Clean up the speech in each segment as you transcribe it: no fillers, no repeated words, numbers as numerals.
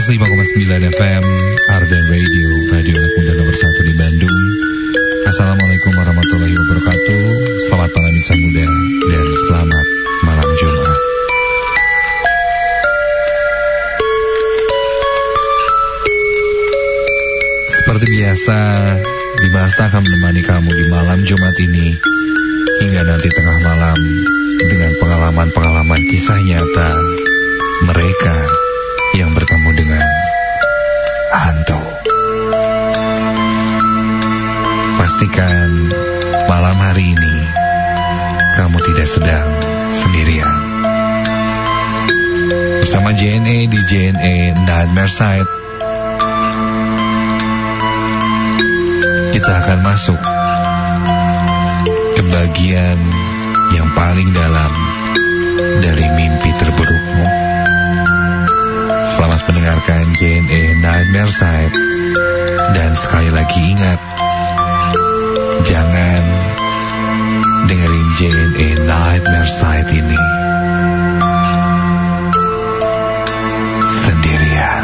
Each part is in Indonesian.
105,9 FM Arden Radio, radio anak muda nomor 1 di Bandung. Assalamualaikum warahmatullahi wabarakatuh. Selamat malam insan muda dan selamat malam Jumat. Seperti biasa, Dimas akan menemani kamu di malam Jumat ini hingga nanti tengah malam dengan pengalaman-pengalaman kisah nyata mereka yang bertemu dengan hantu. Pastikan malam hari ini kamu tidak sedang sendirian. Bersama JNE di JNE Nightmare Side, kita akan masuk ke bagian yang paling dalam dari mimpi terburukmu. Selamat mendengarkan JNE Nightmare Side. Dan sekali lagi ingat, jangan dengerin JNE Nightmare Side ini sendirian.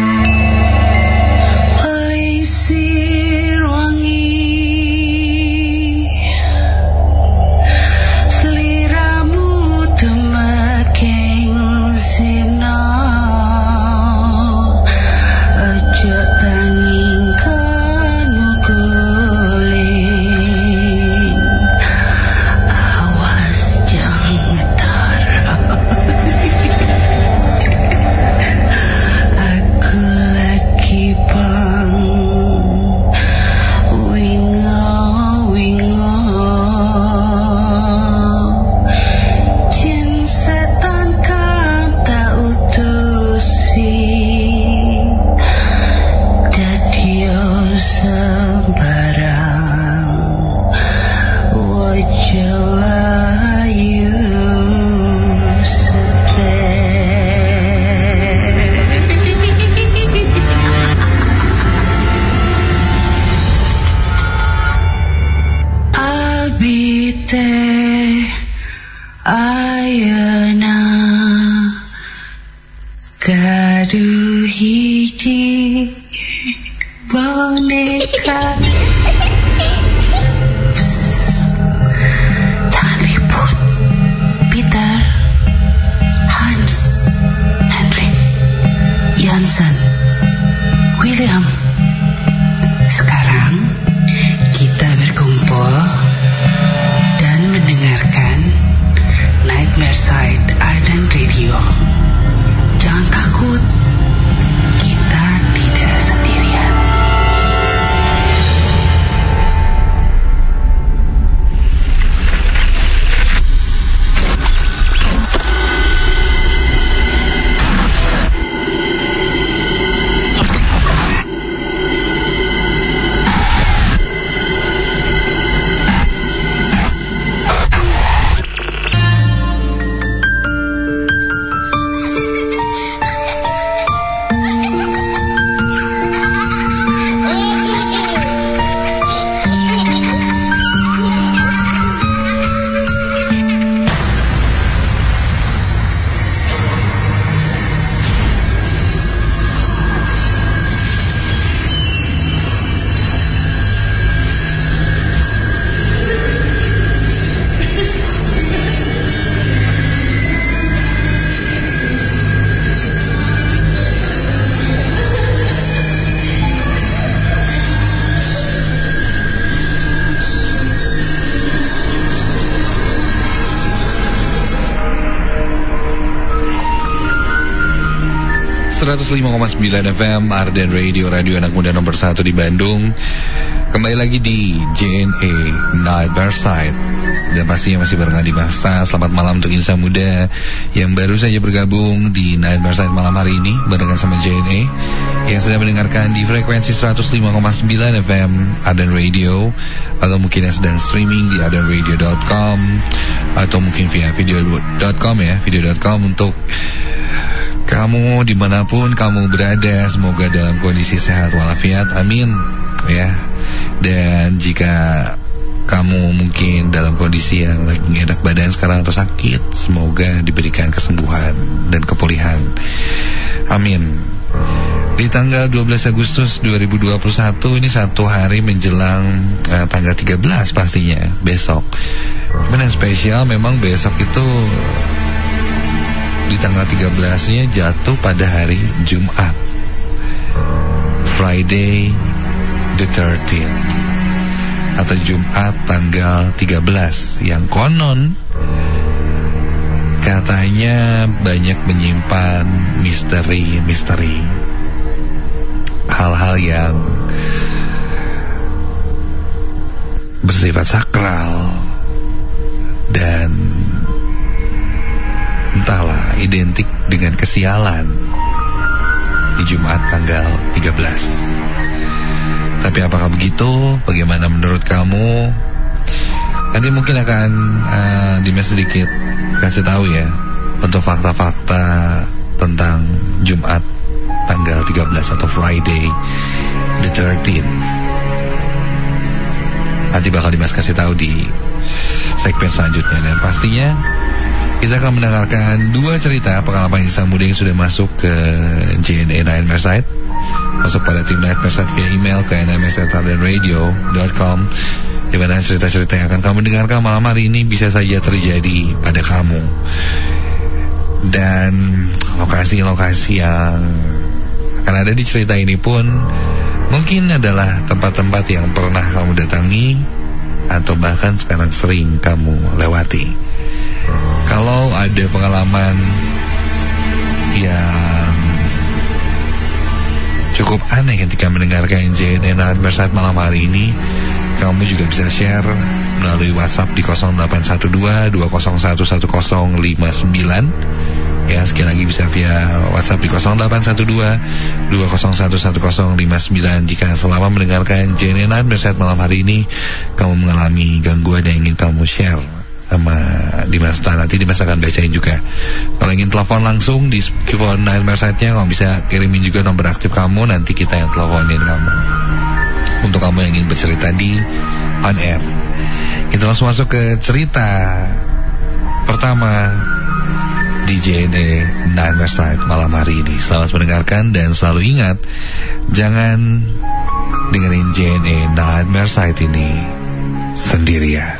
FM Arden Radio, radio anak muda nomor 1 di Bandung. Kembali lagi di JNE Nightmare Side. Dan pastinya masih barengan di Masa. Selamat malam untuk insan muda yang baru saja bergabung di Nightmare Side malam hari ini barengan sama JNE, yang sedang mendengarkan di frekuensi 105,9 FM Arden Radio, atau mungkin yang sedang streaming di ardenradio.com, atau mungkin via video.com ya, video.com. Untuk kamu dimanapun kamu berada, semoga dalam kondisi sehat walafiat, amin ya. Dan jika kamu mungkin dalam kondisi yang lagi gak enak badan sekarang atau sakit, semoga diberikan kesembuhan dan kepulihan, amin. Di tanggal 12 Agustus 2021, ini satu hari menjelang tanggal 13 pastinya, besok. Cuman yang spesial memang besok itu di tanggal 13-nya jatuh pada hari Jumat, Friday the 13th, atau Jumat tanggal 13, yang konon katanya banyak menyimpan misteri-misteri, hal-hal yang bersifat sakral dan entahlah, identik dengan kesialan di Jumat tanggal 13. Tapi apakah begitu? Bagaimana menurut kamu? Nanti mungkin akan Dimas sedikit kasih tahu ya untuk fakta-fakta tentang Jumat tanggal 13 atau Friday the 13th. Nanti bakal Dimas kasih tahu di segmen selanjutnya. Dan pastinya kita akan mendengarkan dua cerita pengalaman insan muda yang sudah masuk ke JNE Night Mersaid, masuk pada tim Night Mersaid via email ke nms@radio.com, di mana cerita-cerita yang akan kamu dengarkan malam hari ini bisa saja terjadi pada kamu. Dan lokasi-lokasi yang akan ada di cerita ini pun mungkin adalah tempat-tempat yang pernah kamu datangi atau bahkan sekarang sering kamu lewati. Kalau ada pengalaman yang cukup aneh ketika mendengarkan JNE Night Mersaid malam hari ini, kamu juga bisa share melalui WhatsApp di 0812-201-1059. Ya, sekali lagi bisa via WhatsApp di 0812-201-1059 jika selama mendengarkan JNE Night Mersaid malam hari ini kamu mengalami gangguan yang ingin kamu share sama Dimas. Nanti Dimas akan bacain juga. Kalau ingin telepon langsung di keyboard Night Mersaid-nya, kamu bisa kirimin juga nomor aktif kamu, nanti kita yang teleponin kamu. Untuk kamu yang ingin bercerita di on air, kita langsung masuk ke cerita pertama di JNE Night Mersaid malam hari ini. Selamat mendengarkan dan selalu ingat, jangan dengerin JNE Night Mersaid ini sendirian.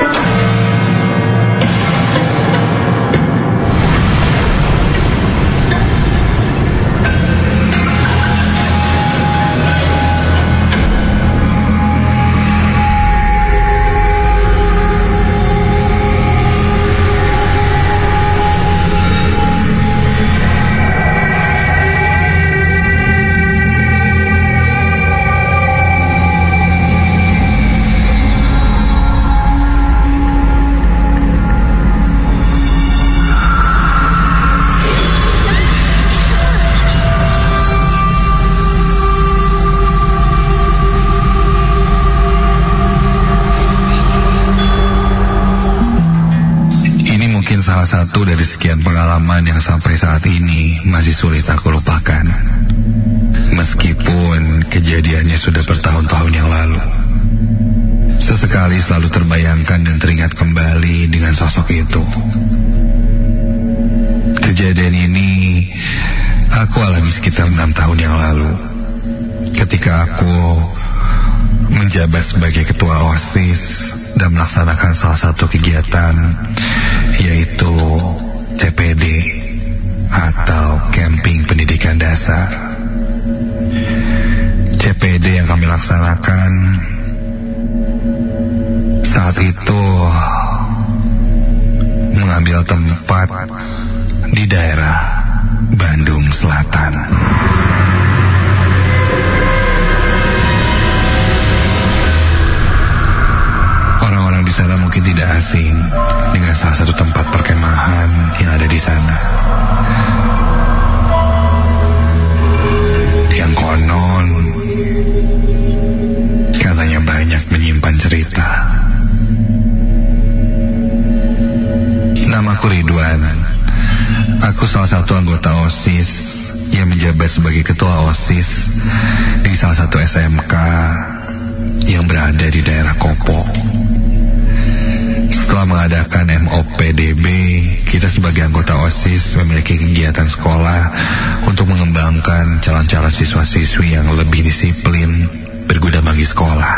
Satu dari sekian pengalaman yang sampai saat ini masih sulit aku lupakan. Meskipun kejadiannya sudah bertahun-tahun yang lalu, sesekali selalu terbayangkan dan teringat kembali dengan sosok itu. Kejadian ini aku alami sekitar 6 tahun yang lalu, ketika aku menjabat sebagai ketua OSIS dan melaksanakan salah satu kegiatan, yaitu CPD atau Camping Pendidikan Dasar. CPD yang kami laksanakan saat itu mengambil tempat di daerah Bandung Selatan. Orang-orang di sana mungkin tidak asing dengan salah satu tempat perkemahan yang ada di sana, yang konon katanya banyak menyimpan cerita. Namaku Ridwan. Aku salah satu anggota OSIS yang menjabat sebagai ketua OSIS di salah satu SMK yang berada di daerah Kopo. Setelah mengadakan MOPDB, kita sebagai anggota OSIS memiliki kegiatan sekolah untuk mengembangkan calon-calon siswa-siswi yang lebih disiplin berguna bagi sekolah.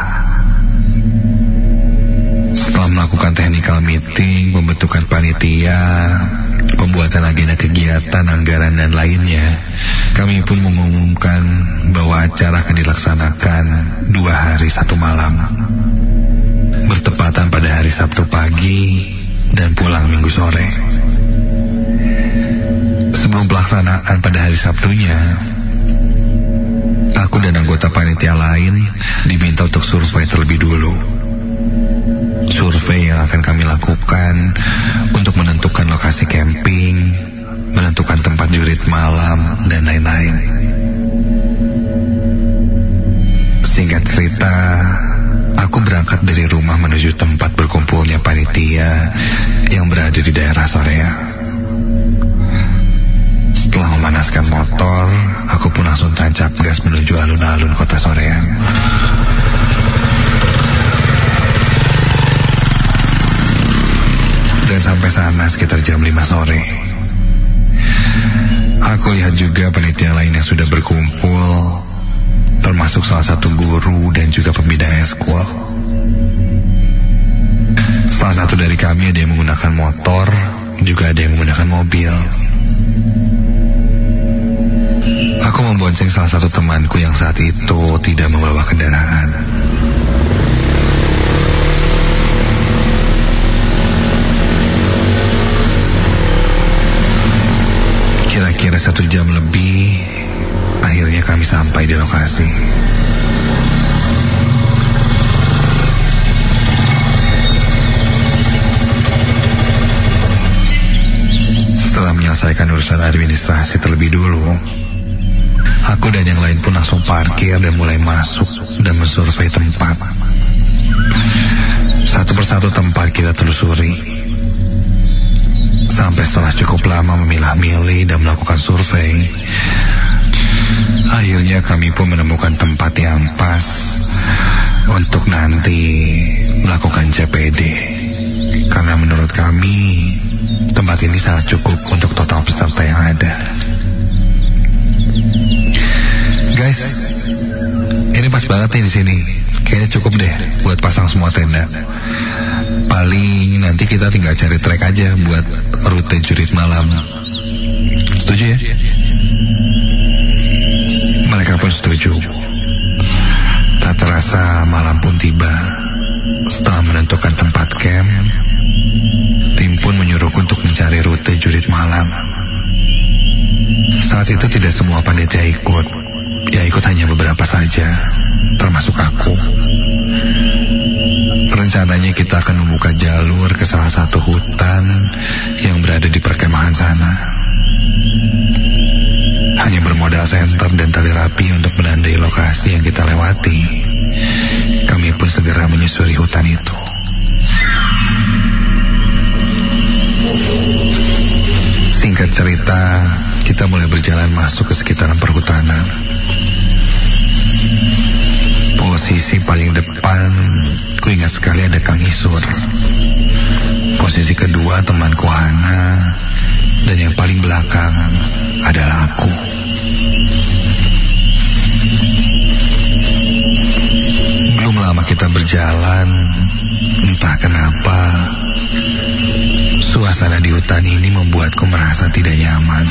Setelah melakukan technical meeting, pembentukan panitia, pembuatan agenda kegiatan, anggaran, dan lainnya, kami pun mengumumkan bahwa acara akan dilaksanakan 2 hari 1 malam, bertepatan pada hari Sabtu pagi dan pulang Minggu sore. Sebelum pelaksanaan pada hari Sabtunya, aku dan anggota panitia lain diminta untuk survei terlebih dulu. Survei yang akan kami lakukan untuk menentukan lokasi camping, menentukan tempat jurit malam, dan lain-lain. Singkat cerita, aku berangkat dari rumah menuju tempat berkumpulnya panitia yang berada di daerah Soreang. Setelah memanaskan motor, aku pun langsung tancap gas menuju alun-alun kota Soreang. Dan sampai sana sekitar jam 5 sore. Aku lihat juga panitia lain yang sudah berkumpul, termasuk salah satu guru dan juga pembina eskul. Salah satu dari kami ada yang menggunakan motor, juga ada yang menggunakan mobil. Aku membonceng salah satu temanku yang saat itu tidak membawa kendaraan. Kira-kira 1 jam lebih, akhirnya kami sampai di lokasi. Setelah menyelesaikan urusan administrasi terlebih dulu, aku dan yang lain pun langsung parkir dan mulai masuk dan mensurvei tempat. Satu persatu tempat kita telusuri. Sampai setelah cukup lama memilah-milih dan melakukan survei, akhirnya kami pun menemukan tempat yang pas untuk nanti melakukan CPD. Karena menurut kami, tempat ini sangat cukup untuk total peserta yang ada. Guys, ini pas banget nih di sini. Kayaknya cukup deh buat pasang semua tenda. Paling nanti kita tinggal cari trek aja buat rute jurit malam. Setuju ya? Mereka pun setuju. Tak terasa malam pun tiba. Setelah menentukan tempat camp, tim pun menyuruhku untuk mencari rute jurit malam. Saat itu tidak semua panitia ikut. Ya ikut hanya beberapa saja, termasuk aku. Rencananya kita akan membuka jalur ke salah satu hutan yang berada di perkemahan sana. Hanya bermodal senter dan tali rapi untuk menandai lokasi yang kita lewati, kami pun segera menyusuri hutan itu. Singkat cerita, kita mulai berjalan masuk ke sekitaran perhutanan. Posisi paling depan, ku ingat sekali ada Kang Isur. Posisi kedua temanku Hana, dan yang paling belakang adalah aku. Belum lama kita berjalan, entah kenapa, suasana di hutan ini membuatku merasa tidak nyaman.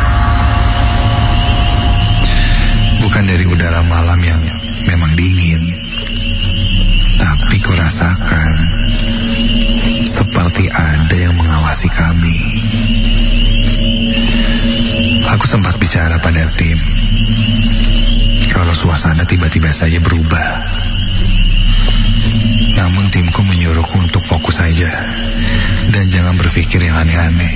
Bukan dari udara malam yang memang dingin, tapi ku rasakan seperti ada yang mengawasi kami. Aku sempat bicara pada tim kalau suasana tiba-tiba saja berubah. Namun timku menyuruhku untuk fokus saja dan jangan berpikir yang aneh-aneh.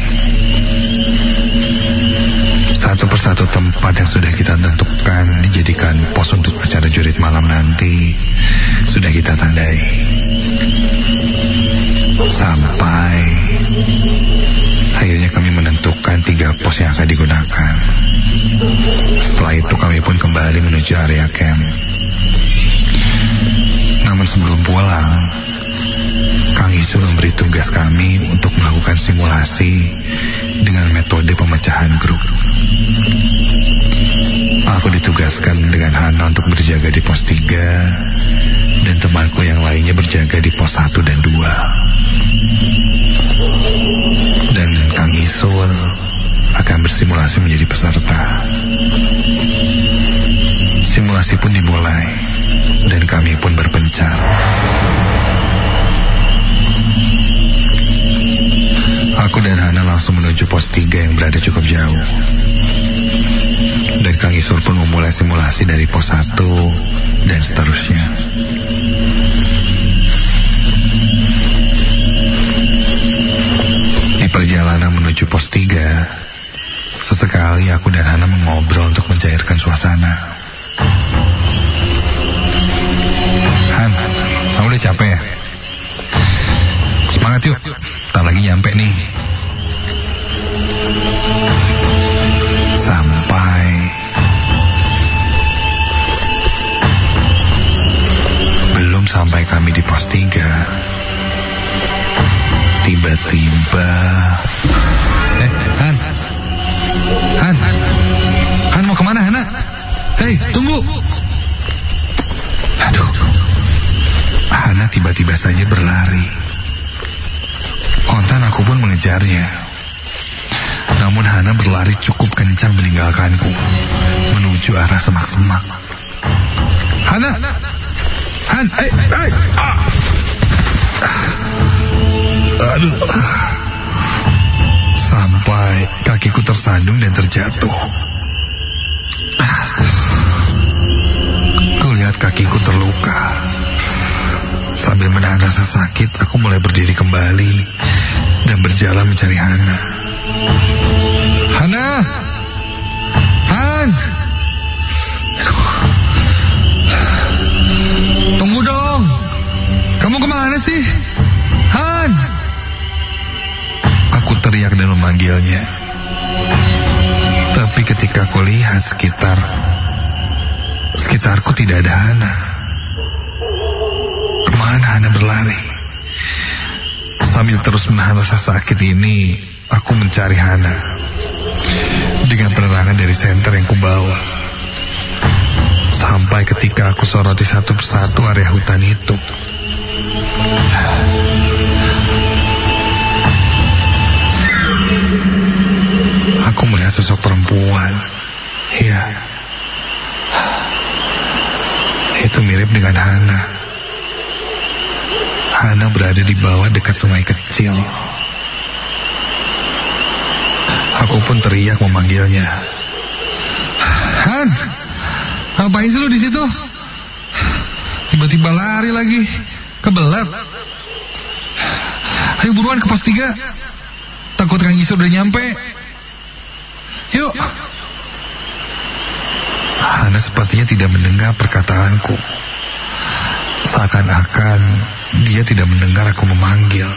Satu persatu tempat yang sudah kita tentukan dijadikan pos untuk acara jurit malam nanti sudah kita tandai. Sampai akhirnya kami menentukan 3 pos yang akan digunakan. Setelah itu kami pun kembali menuju area camp. Namun sebelum pulang, Kang Isur memberi tugas kami untuk melakukan simulasi dengan metode pemecahan grup. Aku ditugaskan dengan Hana untuk berjaga di pos 3 dan temanku yang lainnya berjaga di pos 1 dan 2. Dan Kang Isur akan bersimulasi menjadi peserta. Simulasi pun dimulai dan kami pun berpencar. Aku dan Hana langsung menuju pos 3 yang berada cukup jauh. Dan Kang Isur pun memulai simulasi dari pos 1 dan seterusnya. Di perjalanan menuju pos 3, sesekali aku dan Hana mengobrol untuk mencairkan suasana. Han, kamu udah capek ya? Semangat yuk, tak lagi nyampe nih. Belum sampai kami di pos 3, tiba-tiba Han mau kemana, Hana? Hei, tunggu. Aduh, Hana tiba-tiba saja berlari. Kontan aku pun mengejarnya. Namun Hana berlari cukup kencang meninggalkanku, menuju arah semak-semak. Hana! Han! Aduh. Sampai kakiku tersandung dan terjatuh. Kulihat kakiku terluka. Sambil menahan rasa sakit, aku mulai berdiri kembali dan berjalan mencari Hana. Hana! Han! Tunggu dong! Kamu kemana sih? Han! Aku teriak dan memanggilnya. Tapi ketika aku lihat sekitarku tidak ada Hana. Kemana Hana berlari? Sambil terus menahan rasa sakit ini, aku mencari Hana dengan penerangan dari senter yang kubawa. Sampai ketika aku soroti satu persatu area hutan itu. Aku melihat sosok perempuan. Ya, itu mirip dengan Hana. Hana berada di bawah dekat sungai kecil. Aku pun teriak memanggilnya. Han, ngapain sih lu di situ? Tiba-tiba lari lagi, kebelet. Ayo buruan ke pos 3. Takut Kang Isur udah nyampe. Yuk. Hana sepertinya tidak mendengar perkataanku. Seakan-akan dia tidak mendengar aku memanggil.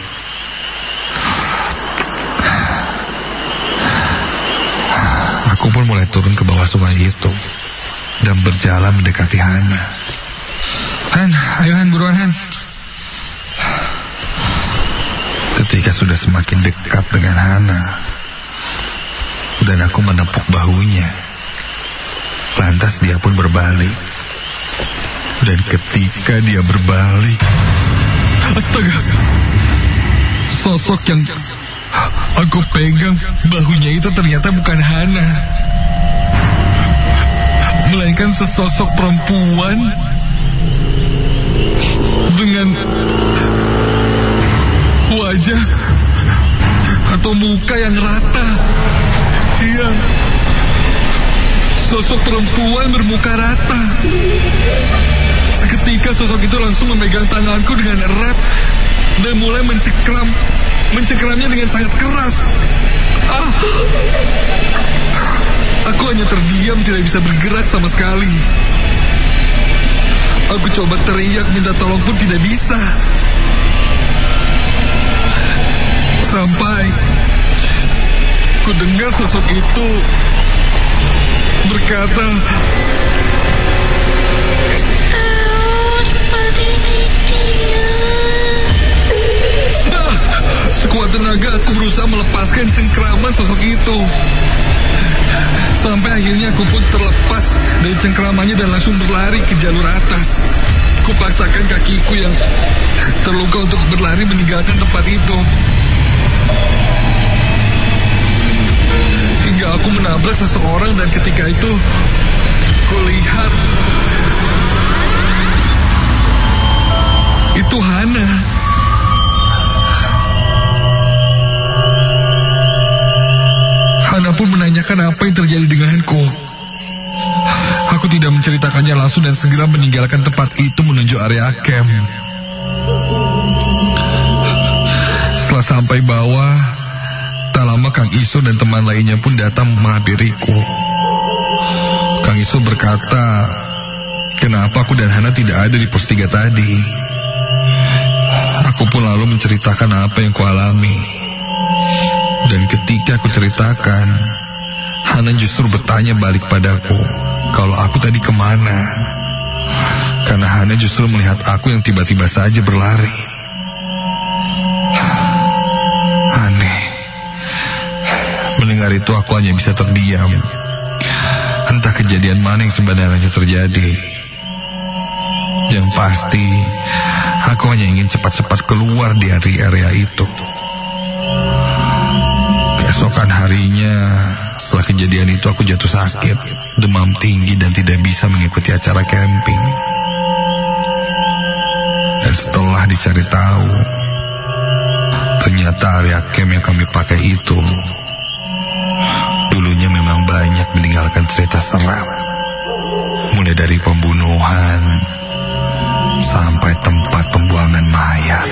Aku pun mulai turun ke bawah sungai itu dan berjalan mendekati Hana. Han, ayo Han, buruan Han. Ketika sudah semakin dekat dengan Hana dan aku menepuk bahunya, lantas dia pun berbalik. Dan ketika dia berbalik, astaga, sosok yang aku pegang bahunya itu ternyata bukan Hana, melainkan sesosok perempuan dengan wajah atau muka yang rata. Iya, sosok perempuan bermuka rata. Seketika sosok itu langsung memegang tanganku dengan erat dan mulai mencengkeramnya dengan sangat keras. Aku hanya terdiam, tidak bisa bergerak sama sekali. Aku coba teriak minta tolong pun tidak bisa. Sampai ku dengar sosok itu berkata, Sekuat tenaga aku berusaha melepaskan cengkraman sosok itu. Sampai akhirnya aku pun terlepas dari cengkramannya dan langsung berlari ke jalur atas. Kupaksakan kakiku yang terluka untuk berlari meninggalkan tempat itu. Hingga aku menabrak seseorang dan ketika itu kulihat itu Hana. Hana pun menanyakan apa yang terjadi denganku. Aku tidak menceritakannya langsung dan segera meninggalkan tempat itu menuju area camp. Setelah sampai bawah, tak lama Kang Iso dan teman lainnya pun datang menghampiriku. Kang Iso berkata, kenapa aku dan Hana tidak ada di pos 3 tadi. Aku pun lalu menceritakan apa yang kualami. Dan ketika aku ceritakan, Hana justru bertanya balik padaku, kalau aku tadi kemana. Karena Hana justru melihat aku yang tiba-tiba saja berlari. Aneh. Mendengar itu aku hanya bisa terdiam. Entah kejadian mana yang sebenarnya terjadi. Yang pasti, aku hanya ingin cepat-cepat keluar dari area itu. Keesokan harinya, setelah kejadian itu aku jatuh sakit, demam tinggi dan tidak bisa mengikuti acara camping. Dan setelah dicari tahu, ternyata area camp yang kami pakai itu dulunya memang banyak meninggalkan cerita seram. Mulai dari pembunuhan sampai tempat pembuangan mayat.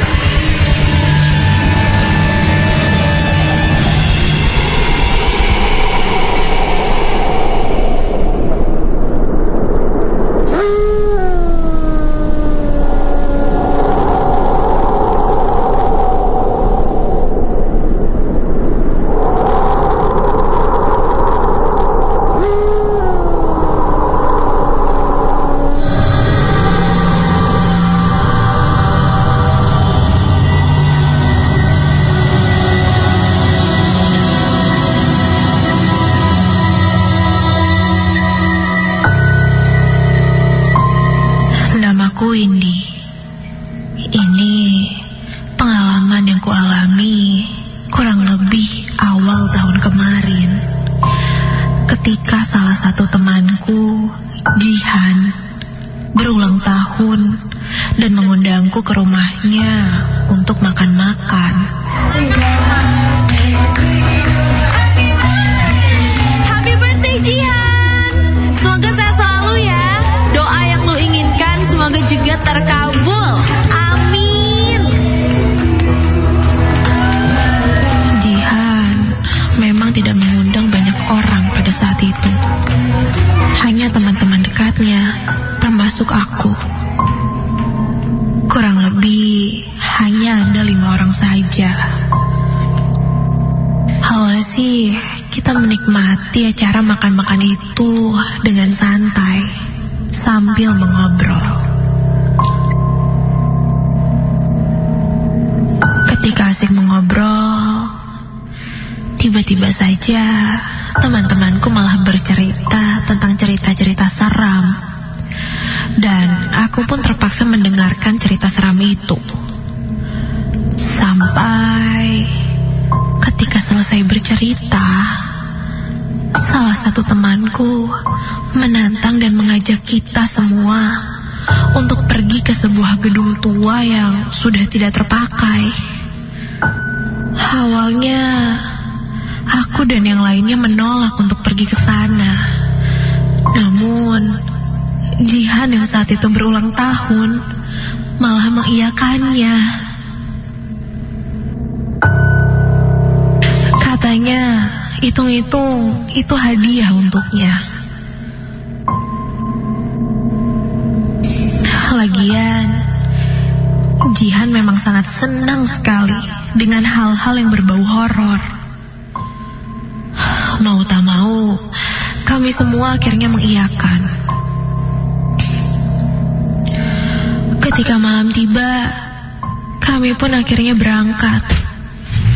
Ke rumahnya untuk makan-makan. Happy birthday Jihan. Semoga sehat selalu ya. Doa yang lu inginkan semoga juga terkabul. Amin. Jihan memang tidak mengundang banyak orang pada saat itu. Hanya teman-teman dekatnya, termasuk aku. Kurang lebih hanya ada 5 orang saja. Awalnya sih kita menikmati acara makan-makan itu dengan santai sambil mengobrol. Ketika asik mengobrol, tiba-tiba saja teman-temanku malah bercerita tentang cerita-cerita seram. Dan aku pun terpaksa mendengarkan cerita seram itu. Sampai ketika selesai bercerita, salah satu temanku menantang dan mengajak kita semua untuk pergi ke sebuah gedung tua yang sudah tidak terpakai. Awalnya, aku dan yang lainnya menolak untuk pergi ke sana. Namun Jihan yang saat itu berulang tahun malah mengiyakannya. Katanya, hitung-hitung itu hadiah untuknya. Lagian, Jihan memang sangat senang sekali dengan hal-hal yang berbau horor. Mau tak mau, kami semua akhirnya mengiyakan. Ketika malam tiba, kami pun akhirnya berangkat.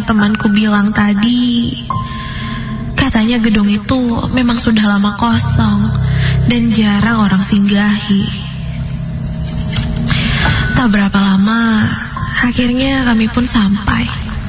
yang temanku bilang tadi, katanya gedung itu memang sudah lama kosong dan jarang orang singgahi. Tak berapa lama, akhirnya kami pun sampai.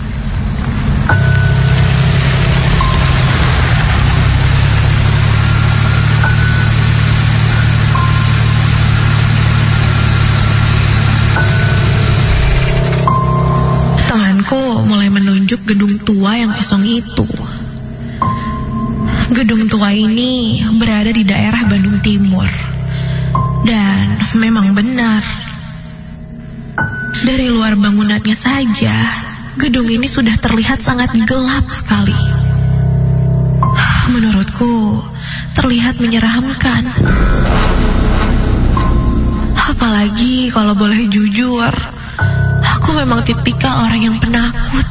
Temanku mulai menunjuk gedung tua yang kosong itu. Gedung tua ini berada di daerah Bandung Timur. Dan memang benar, dari luar bangunannya saja, gedung ini sudah terlihat sangat gelap sekali. Menurutku, terlihat menyeramkan. Apalagi kalau boleh jujur, aku memang tipikal orang yang penakut.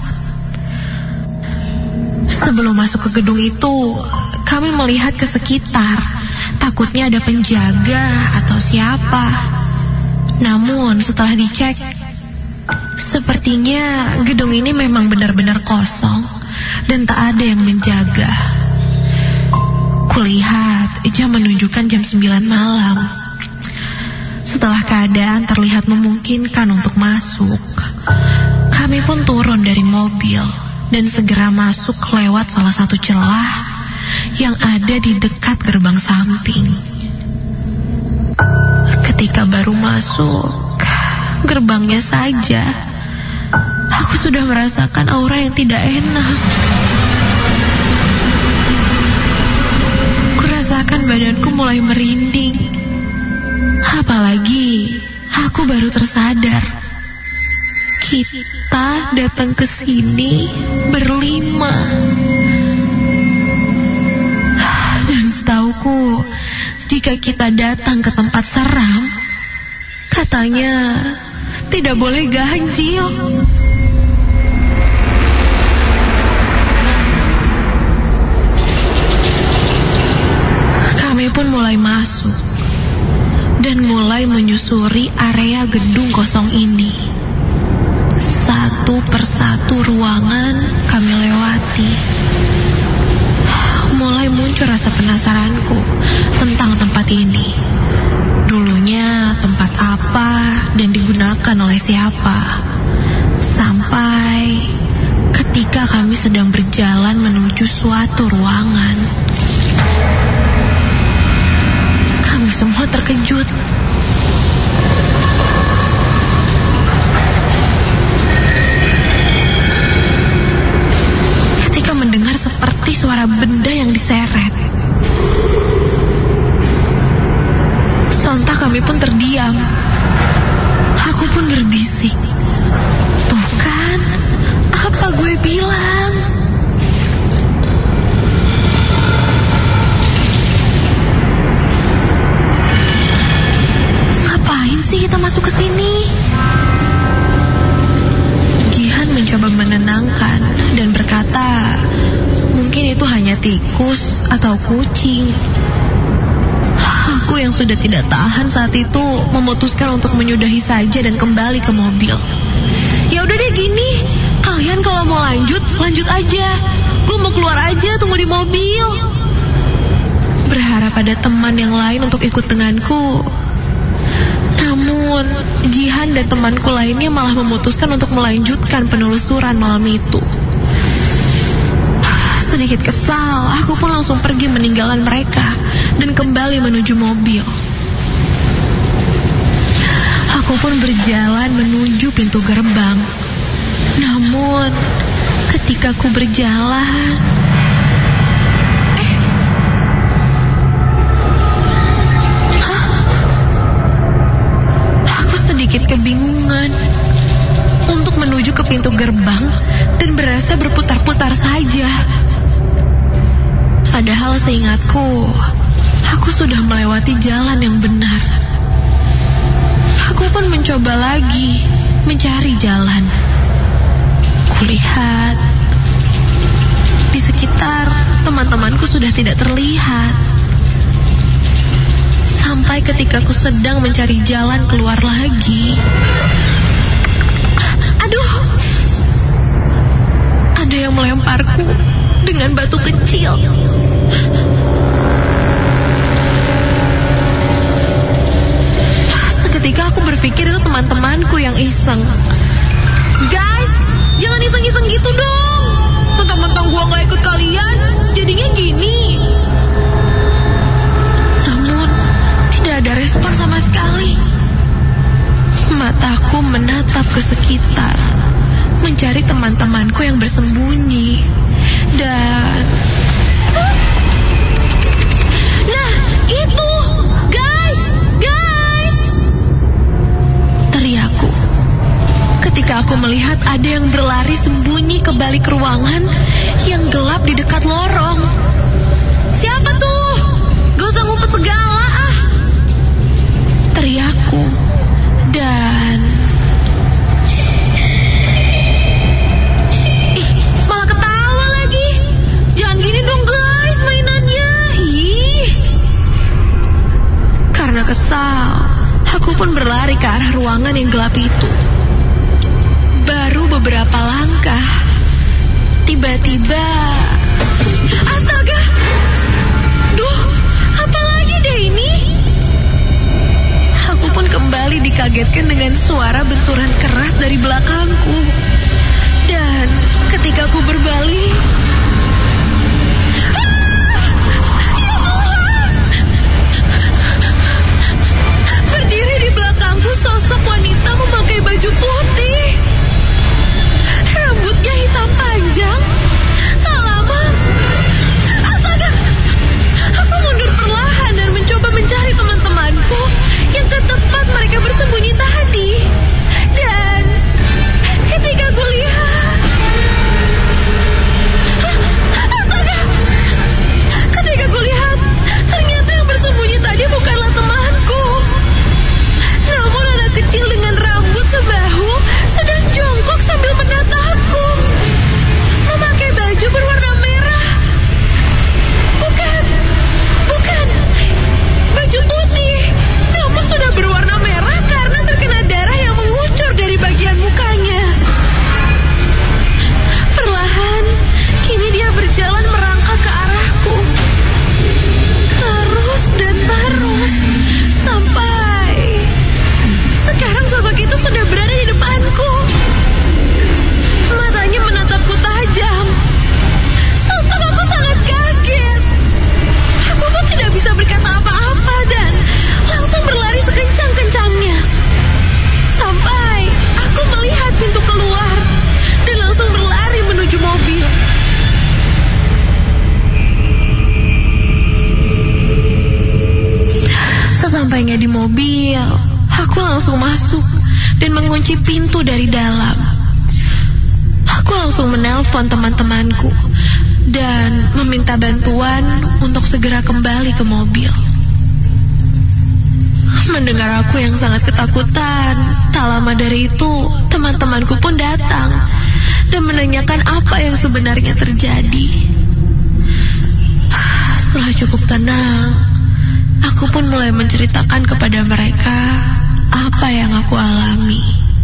Sebelum masuk ke gedung itu, kami melihat ke sekitar. Takutnya ada penjaga atau siapa. Namun setelah dicek, sepertinya gedung ini memang benar-benar kosong dan tak ada yang menjaga. Kulihat jam menunjukkan jam 9 malam. Setelah keadaan terlihat memungkinkan untuk masuk, kami pun turun dari mobil dan segera masuk lewat salah satu celah yang ada di dekat gerbang samping. Ketika baru masuk gerbangnya saja, aku sudah merasakan aura yang tidak enak. Kurasakan badanku mulai merinding. Apalagi aku baru tersadar, kita datang ke sini berlima. Dan setauku, jika kita datang ke tempat seram, katanya tidak boleh ganjil. Kami pun mulai masuk dan mulai menyusuri area gedung kosong ini. Satu persatu ruangan kami lewati. Mulai muncul rasa penasaranku tentang tempat ini. Dulunya tempat apa dan digunakan oleh siapa. Sampai ketika kami sedang berjalan menuju suatu ruangan, kami semua terkejut. Ketika mendengar seperti suara benda yang diseret. Sontak kami pun terdiam. Aku pun berbisik, "Tuh kan, apa gue bilang?" Ngapain sih kita masuk ke sini? Jihan mencoba menenangkan dan berkata, mungkin itu hanya tikus atau kucing. Aku yang sudah tidak tahan saat itu memutuskan untuk menyudahi saja dan kembali ke mobil. Ya udah deh gini, kalian kalau mau lanjut aja. Gue mau keluar aja, tunggu di mobil. Berharap ada teman yang lain untuk ikut denganku. Namun, Jihan dan temanku lainnya malah memutuskan untuk melanjutkan penelusuran malam itu. Sedikit kesal, aku pun langsung pergi meninggalkan mereka dan kembali menuju mobil. Aku pun berjalan menuju pintu gerbang. Namun, ketika aku berjalan, aku sedikit kebingungan untuk menuju ke pintu gerbang dan berasa berputar-putar saja. Padahal seingatku, aku sudah melewati jalan yang benar. Aku pun mencoba lagi mencari jalan. Kulihat di sekitar teman-temanku sudah tidak terlihat. Sampai ketika aku sedang mencari jalan keluar lagi. yang melemparku dengan batu kecil. Seketika aku berpikir itu teman-temanku yang iseng. Guys, jangan iseng-iseng gitu dong. Mentang-mentang gua gak ikut kalian, jadinya gini. Namun, tidak ada respon sama sekali. Mataku menatap ke sekitar, mencari teman-temanku yang bersembunyi. Dan... nah, itu! Guys! Teriakku. Ketika aku melihat ada yang berlari sembunyi ke balik ruangan yang gelap di dekat lorong. Siapa tuh? Gak usah ngumpet segala ah! Teriakku. Dan... malah ketawa lagi. Jangan gini dong guys mainannya. Karena kesal, aku pun berlari ke arah ruangan yang gelap itu. Baru beberapa langkah, tiba-tiba... astaga! Duh, apa lagi deh ini? Aku pun kembali dikagetkan dengan suara benturan keras dari belakangku. Dan ketika aku berbalik... ya Tuhan! Berdiri di belakangku sosok wanita memakai baju putih. Rambutnya hitam panjang, tak lama. Astaga! Aku mundur perlahan dan mencoba mencari teman-temanku yang ke tempat mereka bersembunyi tadi. Dan ketika aku lihat... astaga! Ketika aku lihat, ternyata yang bersembunyi tadi bukanlah temanku. Namun anak kecil dengan rambut sebahu sedang jongkok sambil menatapku. Memakai baju berwarna merah. Bukan. Baju putih. Namun sudah berwarna merah karena terkena darah yang mengucur dari bagian mukanya. Perlahan, kini dia berjalan merangkak ke arahku. Terus dan terus. Sampai... sekarang sosok itu sudah berada di depanku. Matanya menatapku tajam. Sontak aku sangat kaget. Aku pun tidak bisa berkata apa-apa dan langsung berlari sekencang-kencangnya. Sampai aku melihat pintu keluar dan langsung berlari menuju mobil. Sesampainya di mobil, aku langsung masuk dan mengunci pintu dari dalam. Aku langsung menelpon teman-temanku dan meminta bantuan untuk segera kembali ke mobil. Mendengar aku yang sangat ketakutan, tak lama dari itu teman-temanku pun datang dan menanyakan apa yang sebenarnya terjadi. Setelah cukup tenang, aku pun mulai menceritakan kepada mereka apa yang aku alami.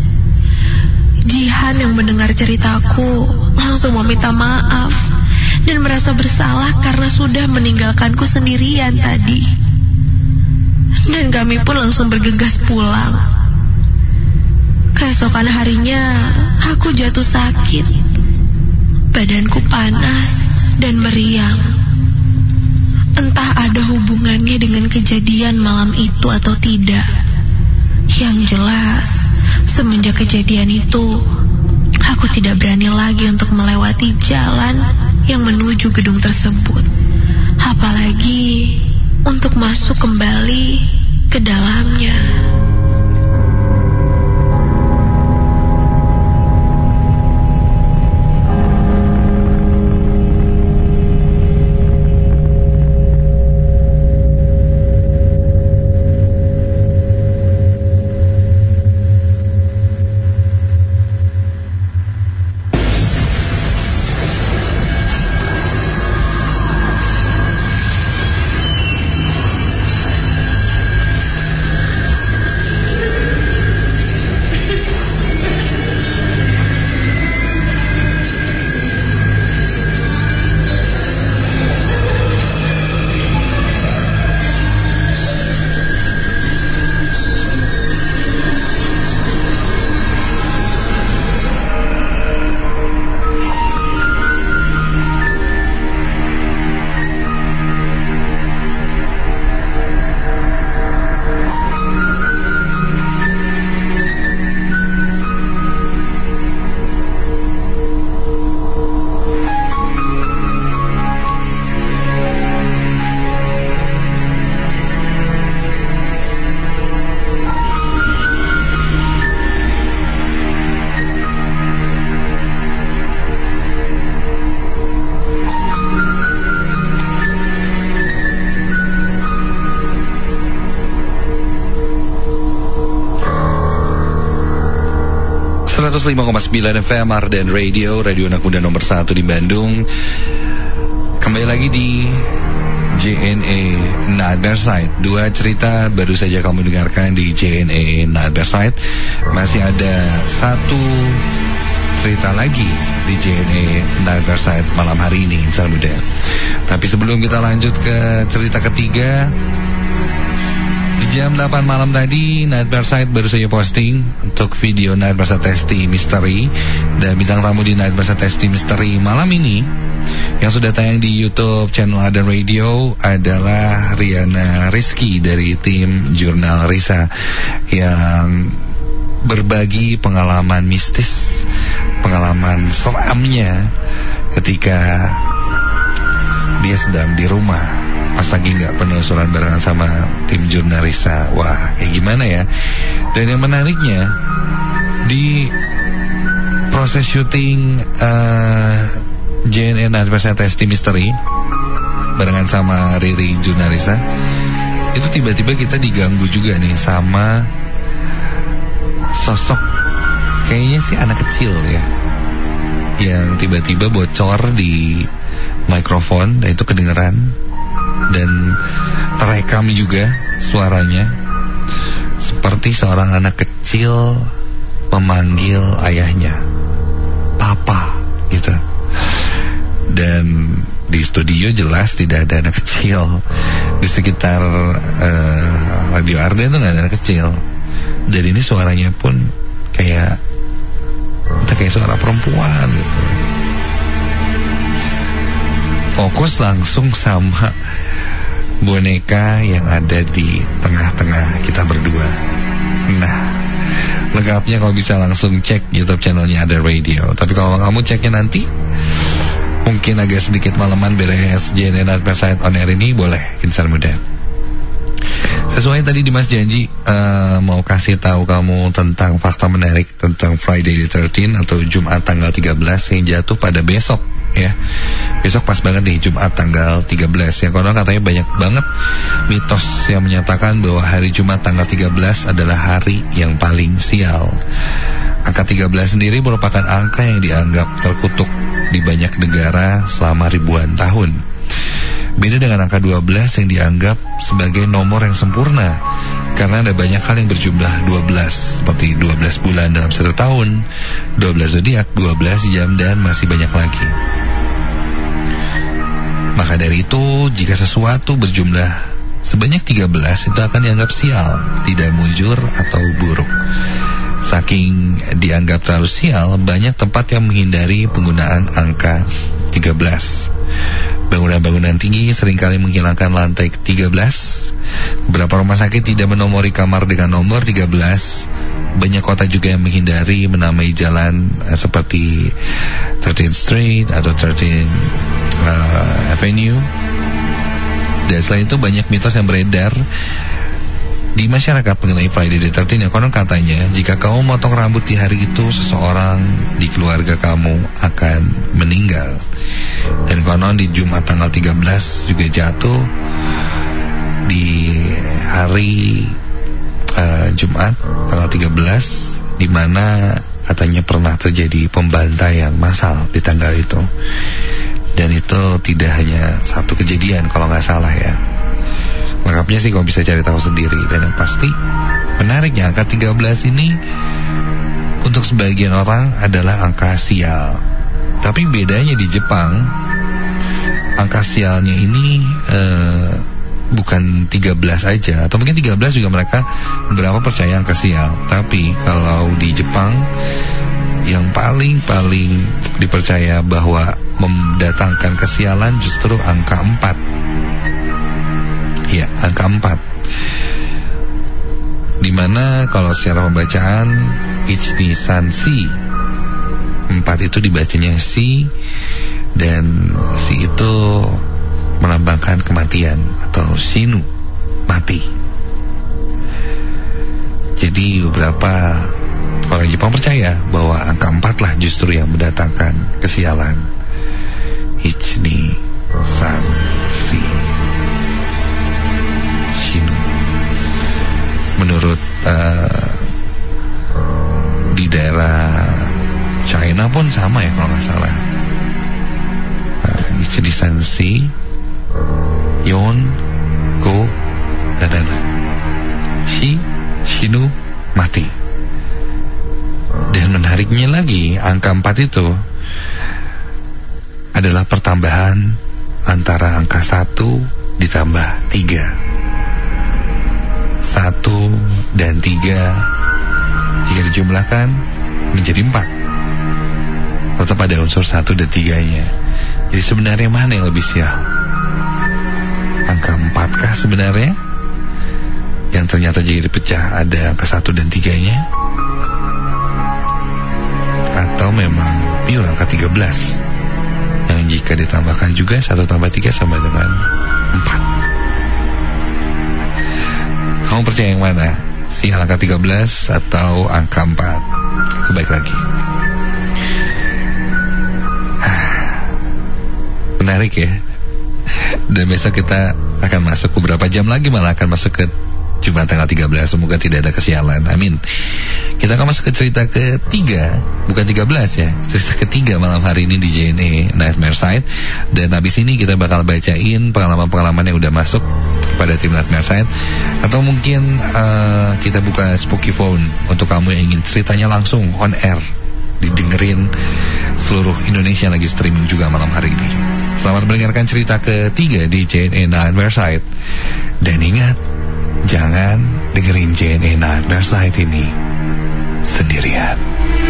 Jihan yang mendengar ceritaku langsung meminta maaf dan merasa bersalah karena sudah meninggalkanku sendirian tadi. Dan kami pun langsung bergegas pulang. Keesokan harinya aku jatuh sakit. Badanku panas dan meriang. Entah ada hubungannya dengan kejadian malam itu atau tidak. Yang jelas, semenjak kejadian itu, aku tidak berani lagi untuk melewati jalan yang menuju gedung tersebut. Apalagi untuk masuk kembali ke dalamnya. 105,9 FM Arden Radio, Radio Anak Muda nomor 1 di Bandung. Kembali lagi di JNE Nightmare Side. 2 cerita baru saja kamu dengarkan di JNE Nightmare Side. Masih ada 1 cerita lagi di JNE Nightmare Side malam hari ini, insan muda. Tapi sebelum kita lanjut ke cerita ketiga, di jam 8 malam tadi Nightmare Side baru saja posting untuk video Nightmare Side Testy Misteri. Dan bintang tamu di Nightmare Side Testy Misteri malam ini yang sudah tayang di YouTube channel Arden Radio adalah Riana Rizky dari tim Jurnal Risa, yang berbagi pengalaman mistis, pengalaman seramnya ketika dia sedang di rumah pas lagi nggak penelusuran barengan sama tim Jurnalisa. Wah, kayak gimana ya? Dan yang menariknya, di proses syuting JNE Nightmare Side Testy Misteri barengan sama Riri Jurnalisa, itu tiba-tiba kita diganggu juga nih sama sosok, kayaknya sih anak kecil ya, yang tiba-tiba bocor di mikrofon, dan itu kedengeran dan terekam juga suaranya, seperti seorang anak kecil memanggil ayahnya, papa gitu. Dan di studio jelas tidak ada anak kecil. Di sekitar Radio Arden itu gak ada anak kecil. Dan ini suaranya pun kayak suara perempuan gitu. Fokus langsung sama boneka yang ada di tengah-tengah kita berdua. Nah, lengkapnya kalau bisa langsung cek YouTube channelnya Arden Radio. Tapi kalau kamu ceknya nanti mungkin agak sedikit malaman beres JNE Nightmare Side on air ini, boleh, insan muda. Sesuai tadi Dimas janji mau kasih tahu kamu tentang fakta menarik tentang Friday the 13th atau Jumat tanggal 13 yang jatuh pada besok ya. Besok pas banget nih, Jumat tanggal 13. Yang konon katanya banyak banget mitos yang menyatakan bahwa hari Jumat tanggal 13 adalah hari yang paling sial. Angka 13 sendiri merupakan angka yang dianggap terkutuk di banyak negara selama ribuan tahun. Beda dengan angka 12 yang dianggap sebagai nomor yang sempurna, karena ada banyak hal yang berjumlah 12, seperti 12 bulan dalam 1 tahun, 12 zodiak, 12 jam, dan masih banyak lagi. Maka dari itu, jika sesuatu berjumlah sebanyak 13, itu akan dianggap sial, tidak mujur atau buruk. Saking dianggap terlalu sial, banyak tempat yang menghindari penggunaan angka 13. Bangunan-bangunan tinggi seringkali menghilangkan lantai 13. Beberapa rumah sakit tidak menomori kamar dengan nomor 13. Banyak kota juga yang menghindari menamai jalan seperti 13th Street atau 13th Avenue. Dan selain itu banyak mitos yang beredar di masyarakat mengenai Friday the 13th, yang konon katanya jika kamu motong rambut di hari itu, seseorang di keluarga kamu akan meninggal. Dan konon di Jumat tanggal 13 juga jatuh di hari Jumat tanggal 13, di mana katanya pernah terjadi pembantaian massal di tanggal itu. Dan itu tidak hanya satu kejadian kalau nggak salah ya. Lengkapnya sih kau bisa cari tahu sendiri. Dan yang pasti menariknya, angka 13 ini untuk sebagian orang adalah angka sial. Tapi bedanya di Jepang, angka sialnya ini bukan 13 aja, atau mungkin 13 juga mereka beberapa percaya angka sial. Tapi kalau di Jepang yang paling dipercaya bahwa mendatangkan kesialan justru angka 4. Ya, angka 4. Dimana kalau secara pembacaan Ichni Sanshi, 4 itu dibacanya si, dan si itu melambangkan kematian atau shinu, mati. Jadi beberapa orang Jepang percaya bahwa angka 4 lah justru yang mendatangkan kesialan. Ichni Sanshi Shinu. Menurut di daerah pun sama ya kalau nggak salah. Ichi Sansi, Yon, Go, dan Shinu mati. Dan menariknya lagi, angka 4 itu adalah pertambahan antara angka 1 ditambah 3. 1 dan 3 jika dijumlahkan menjadi 4. Tetap ada unsur 1 dan 3-nya. Jadi sebenarnya mana yang lebih sial? Angka 4 kah sebenarnya? Yang ternyata jadi pecah ada angka 1 dan 3-nya? Atau memang pure angka 13 yang jika ditambahkan juga 1 tambah 3 sama dengan 4. Kamu percaya yang mana? Si angka 13 atau angka 4? Baik lagi. Menarik ya. Dan besok kita akan masuk beberapa jam lagi, malah akan masuk ke Jumat tanggal 13. Semoga tidak ada kesialan, amin. Kita akan masuk ke cerita ketiga, bukan 13 ya, cerita ketiga malam hari ini di JNE Nightmare Side. Dan habis ini kita bakal bacain pengalaman-pengalaman yang udah masuk pada tim Nightmare Side. Atau mungkin kita buka Spooky Phone untuk kamu yang ingin ceritanya langsung on air, didengerin seluruh Indonesia lagi streaming juga malam hari ini. Selamat mendengarkan cerita ketiga di JNE Nightmare Side. Dan ingat, jangan dengerin JNE Nightmare Side ini sendirian.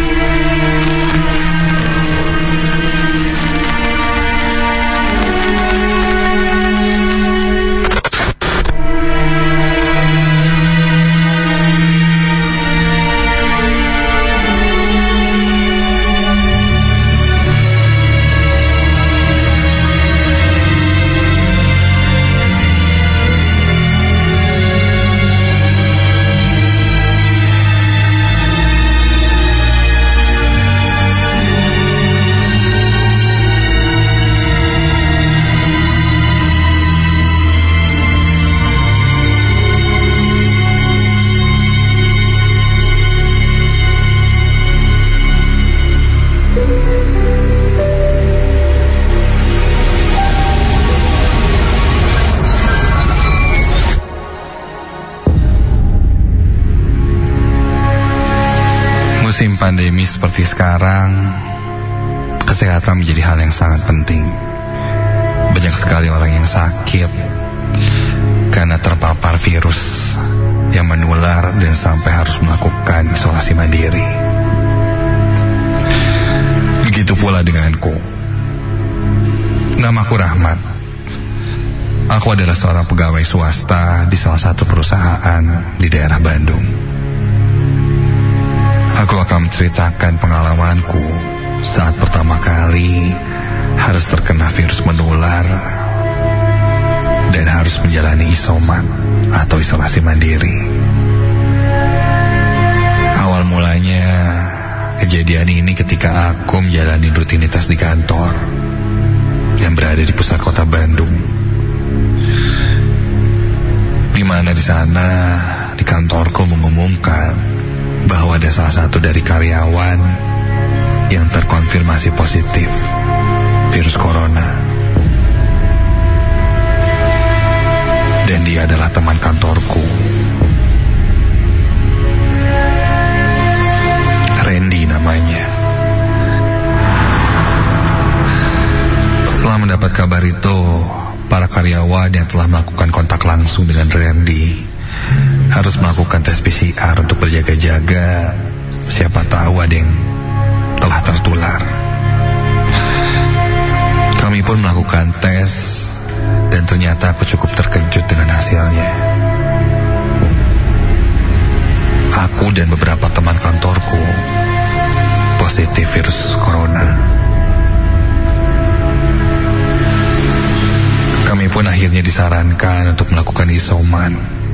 Musim pandemi seperti sekarang, kesehatan menjadi hal yang sangat penting. Banyak sekali orang yang sakit karena terpapar virus yang menular dan sampai harus melakukan isolasi mandiri. Begitu pula denganku. Namaku Rahmat. Aku adalah seorang pegawai swasta di salah satu perusahaan di daerah Bandung. Aku akan menceritakan pengalamanku saat pertama kali harus terkena virus menular dan harus menjalani isoman atau isolasi mandiri. Awal mulanya kejadian ini ketika aku menjalani rutinitas di kantor yang berada di pusat kota Bandung, di mana di sana di kantorku mengumumkan bahwa ada salah satu dari karyawan yang terkonfirmasi positif virus corona. Dan dia adalah teman kantorku, Randy namanya. Setelah mendapat kabar itu, para karyawan yang telah melakukan kontak langsung dengan Randy harus melakukan tes PCR untuk berjaga-jaga, siapa tahu ada yang telah tertular. Kami pun melakukan tes dan ternyata aku cukup terkejut dengan hasilnya. Aku dan beberapa teman kantorku positif virus corona. Kami pun akhirnya disarankan untuk melakukan isoman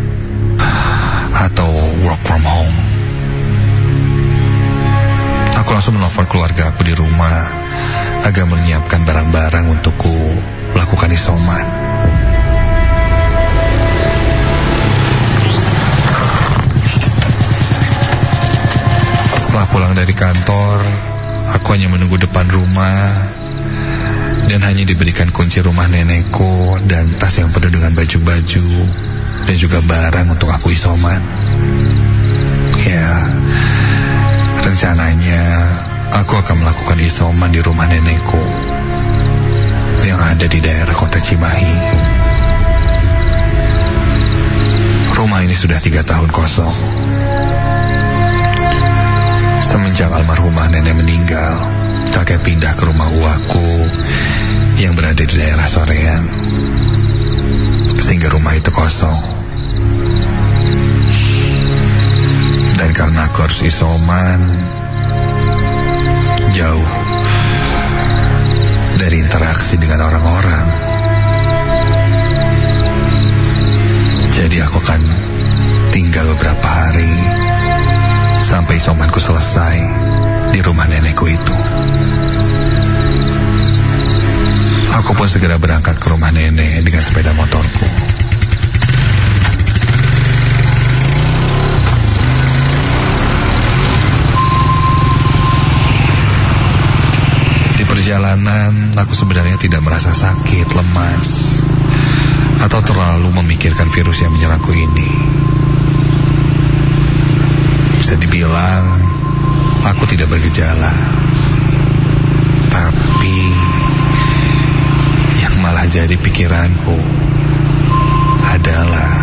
atau work from home. Aku langsung menelpon keluarga aku di rumah agar menyiapkan barang-barang untukku melakukan isoman. Setelah pulang dari kantor, aku Aku hanya menunggu depan rumah dan hanya diberikan kunci rumah nenekku dan tas yang penuh dengan baju-baju dan juga barang untuk aku isoman. Ya, rencananya aku akan melakukan isoman di rumah nenekku yang ada di daerah kota Cimahi. Rumah ini sudah 3 tahun kosong. Semenjak almarhumah nenek meninggal, kakek pindah ke rumah uwaku yang berada di daerah Soreang, sehingga rumah itu kosong. Dan karena aku harus isoman, jauh dari interaksi dengan orang-orang, jadi aku akan tinggal beberapa hari sampai isomanku selesai di rumah nenekku itu. Aku pun segera berangkat ke rumah nenek dengan sepeda motorku. Di perjalanan, aku sebenarnya tidak merasa sakit, lemas, atau terlalu memikirkan virus yang menyerangku ini. Bisa dibilang, aku tidak bergejala. Tapi yang malah jadi pikiranku adalah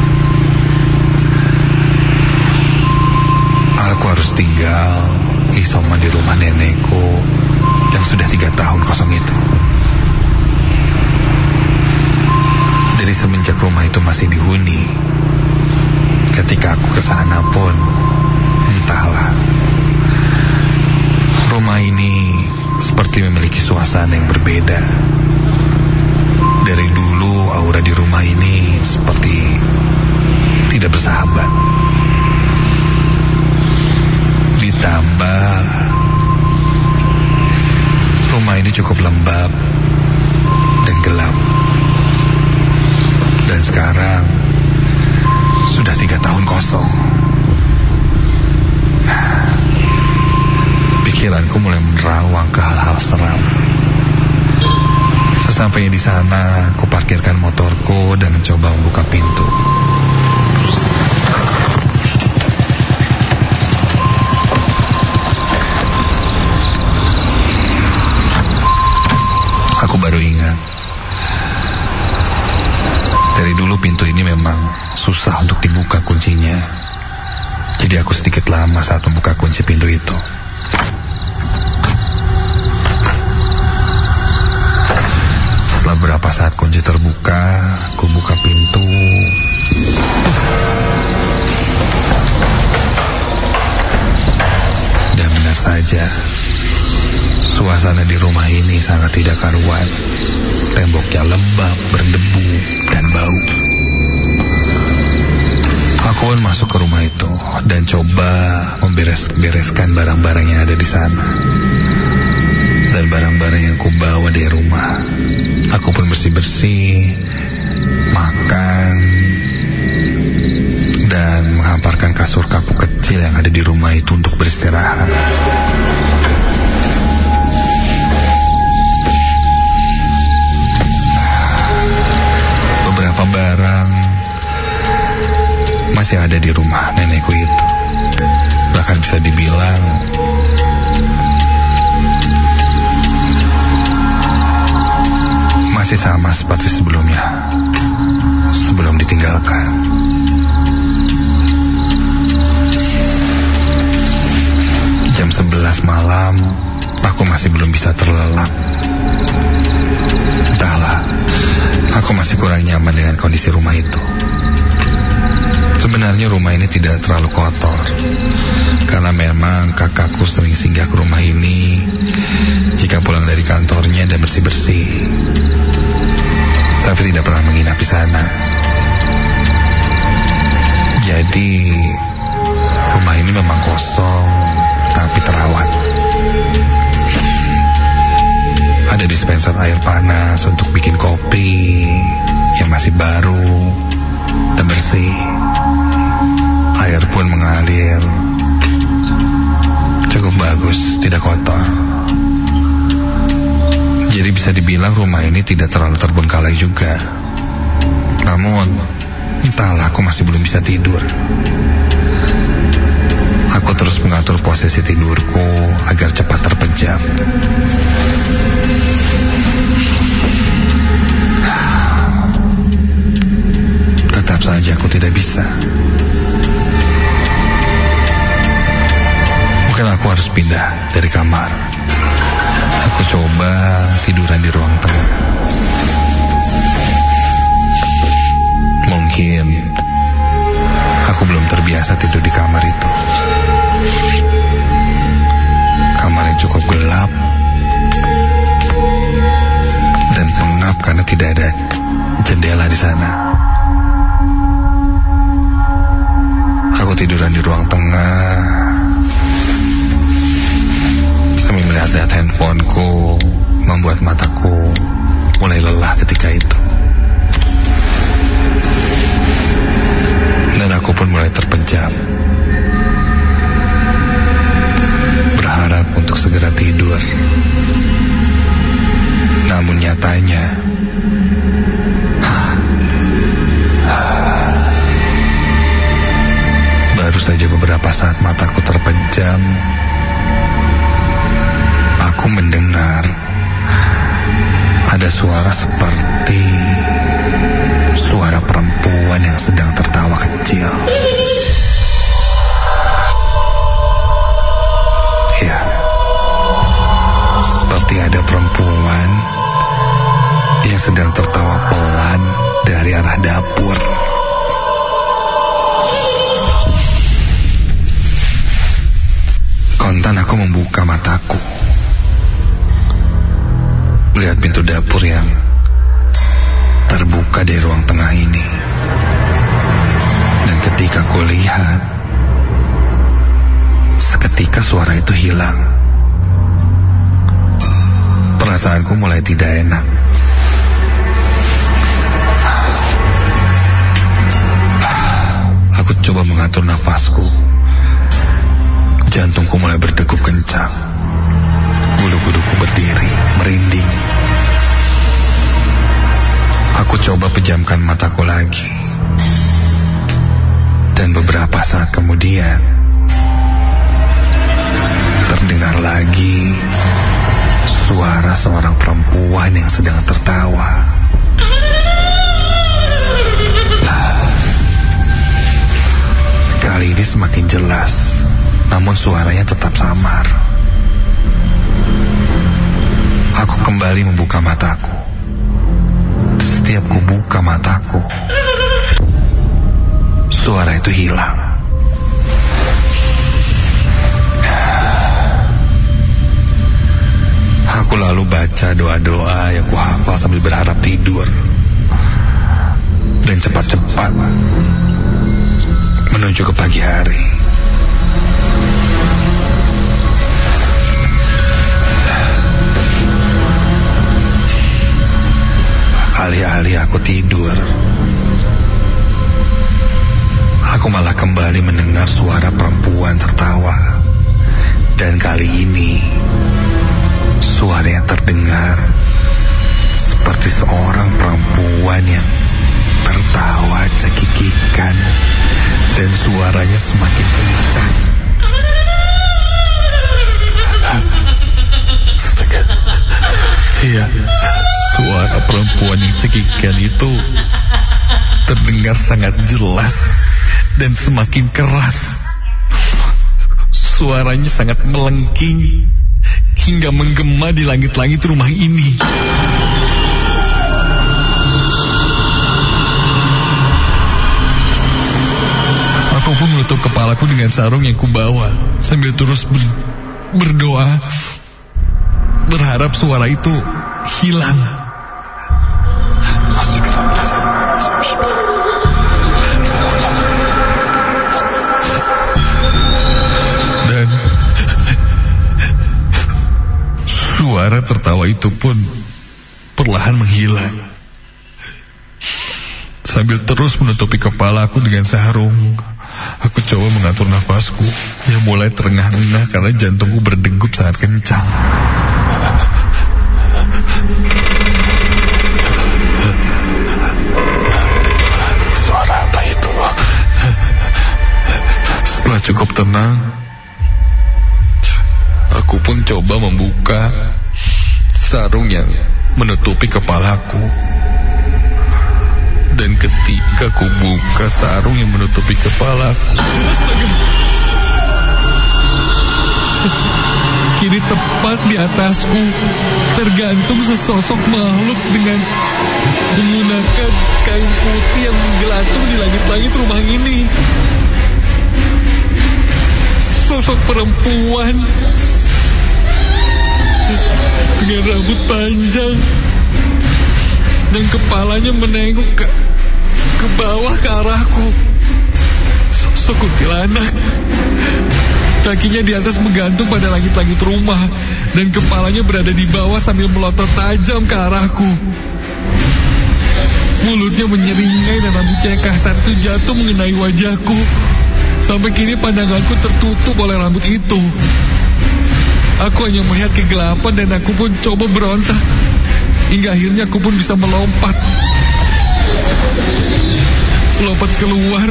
aku harus tinggal isoman di rumah nenekku yang sudah 3 tahun kosong itu. Dari semenjak rumah itu masih dihuni, ketika aku kesana pun entahlah, rumah ini seperti memiliki suasana yang berbeda. Dari dulu aura di rumah ini seperti tidak bersahabat. Ditambah rumah ini cukup lembab dan gelap. Dan sekarang sudah 3 tahun kosong. Pikiranku mulai menerawang ke hal-hal seram. Sesampainya di sana, aku parkirkan motorku dan mencoba membuka pintu. Aku baru ingat, dari dulu pintu ini memang susah untuk dibuka kuncinya. Jadi aku sedikit lama saat membuka kunci pintu itu. Setelah beberapa saat kunci terbuka, aku buka pintu. Dan benar saja, suasana di rumah ini sangat tidak karuan. Temboknya lembab, berdebu, dan bau. Aku pun masuk ke rumah itu dan coba membereskan barang-barang yang ada di sana. Dan barang-barang yang kubawa dari rumah, aku pun bersih-bersih, makan, dan menghamparkan kasur kapuk kecil yang ada di rumah itu untuk beristirahat. Beberapa barang masih ada di rumah nenekku itu. Bahkan bisa dibilang masih sama seperti sebelumnya, sebelum ditinggalkan. Jam 11 malam, aku masih belum bisa terlelap. Entahlah, aku masih kurang nyaman dengan kondisi rumah itu. Sebenarnya rumah ini tidak terlalu kotor, karena memang kakakku sering singgah ke rumah ini jika pulang dari kantornya dan bersih-bersih. Tapi tidak pernah menginap di sana. Jadi rumah ini memang kosong, tapi terawat. Ada dispenser air panas untuk bikin kopi yang masih baru dan bersih. Air pun mengalir cukup bagus, tidak kotor. Bisa dibilang rumah ini tidak terlalu terbengkalai juga. Namun, entahlah aku masih belum bisa tidur. Aku terus mengatur posisi tidurku agar cepat terpejam. Tetap saja aku tidak bisa. Mungkin aku harus pindah dari kamar. Aku coba tiduran di ruang tengah. Mungkin aku belum terbiasa tidur di kamar itu. Kamarnya cukup gelap dan pengap karena tidak ada jendela di sana. Aku tiduran di ruang tengah sambil melihat handphoneku, membuat mataku mulai lelah ketika itu. Dan aku pun mulai terpejam, berharap untuk segera tidur. Namun nyatanya baru saja beberapa saat mataku terpejam, aku mendengar ada suara seperti suara perempuan yang sedang tertawa kecil. Ya, seperti ada perempuan yang sedang tertawa pelan dari arah dapur. Kontan aku membuka mataku, melihat pintu dapur yang terbuka di ruang tengah ini. Dan ketika ku lihat, seketika suara itu hilang. Perasaanku mulai tidak enak. Aku coba mengatur nafasku. Jantungku mulai berdegup kencang. Bulu kuduku berdiri, merinding. Aku coba pejamkan mataku lagi. Dan beberapa saat kemudian, terdengar lagi suara seorang perempuan yang sedang tertawa. Kali ini semakin jelas, namun suaranya tetap samar. Aku kembali membuka mataku. Setiap ku buka mataku, suara itu hilang. Aku lalu baca doa-doa yang ku hafal sambil berharap tidur. Dan cepat-cepat menuju ke pagi hari. Alih-alih aku tidur, aku malah kembali mendengar suara perempuan tertawa. Dan kali ini, suara yang terdengar seperti seorang perempuan yang tertawa cekikikan. Dan suaranya semakin kencang. Iya, suara perempuan yang cekikikan itu terdengar sangat jelas dan semakin keras. Suaranya sangat melengking hingga menggema di langit-langit rumah ini. Aku pun menutup kepalaku dengan sarung yang kubawa sambil terus berdoa, berharap suara itu hilang. Dan suara tertawa itu pun perlahan menghilang. Sambil terus menutupi kepalaku dengan sarung, aku coba mengatur nafasku yang mulai terengah-engah karena jantungku berdegup sangat kencang. tenang, aku pun coba membuka sarung yang menutupi kepalaku. Dan ketika ku buka sarung yang menutupi kepalaku, kini tepat di atasku tergantung sesosok makhluk dengan menggunakan kain putih yang menggelantung di langit-langit rumah ini. Sosok perempuan dengan rambut panjang dan kepalanya menengok ke bawah ke arahku. Sosok kuntilanak. Kakinya di atas menggantung pada langit-langit rumah dan kepalanya berada di bawah sambil melotot tajam ke arahku. Mulutnya menyeringai dan rambutnya yang kasar itu jatuh mengenai wajahku. Sampai kini pandanganku tertutup oleh rambut itu. Aku hanya melihat kegelapan dan aku pun coba berontak. Hingga akhirnya aku pun bisa melompat keluar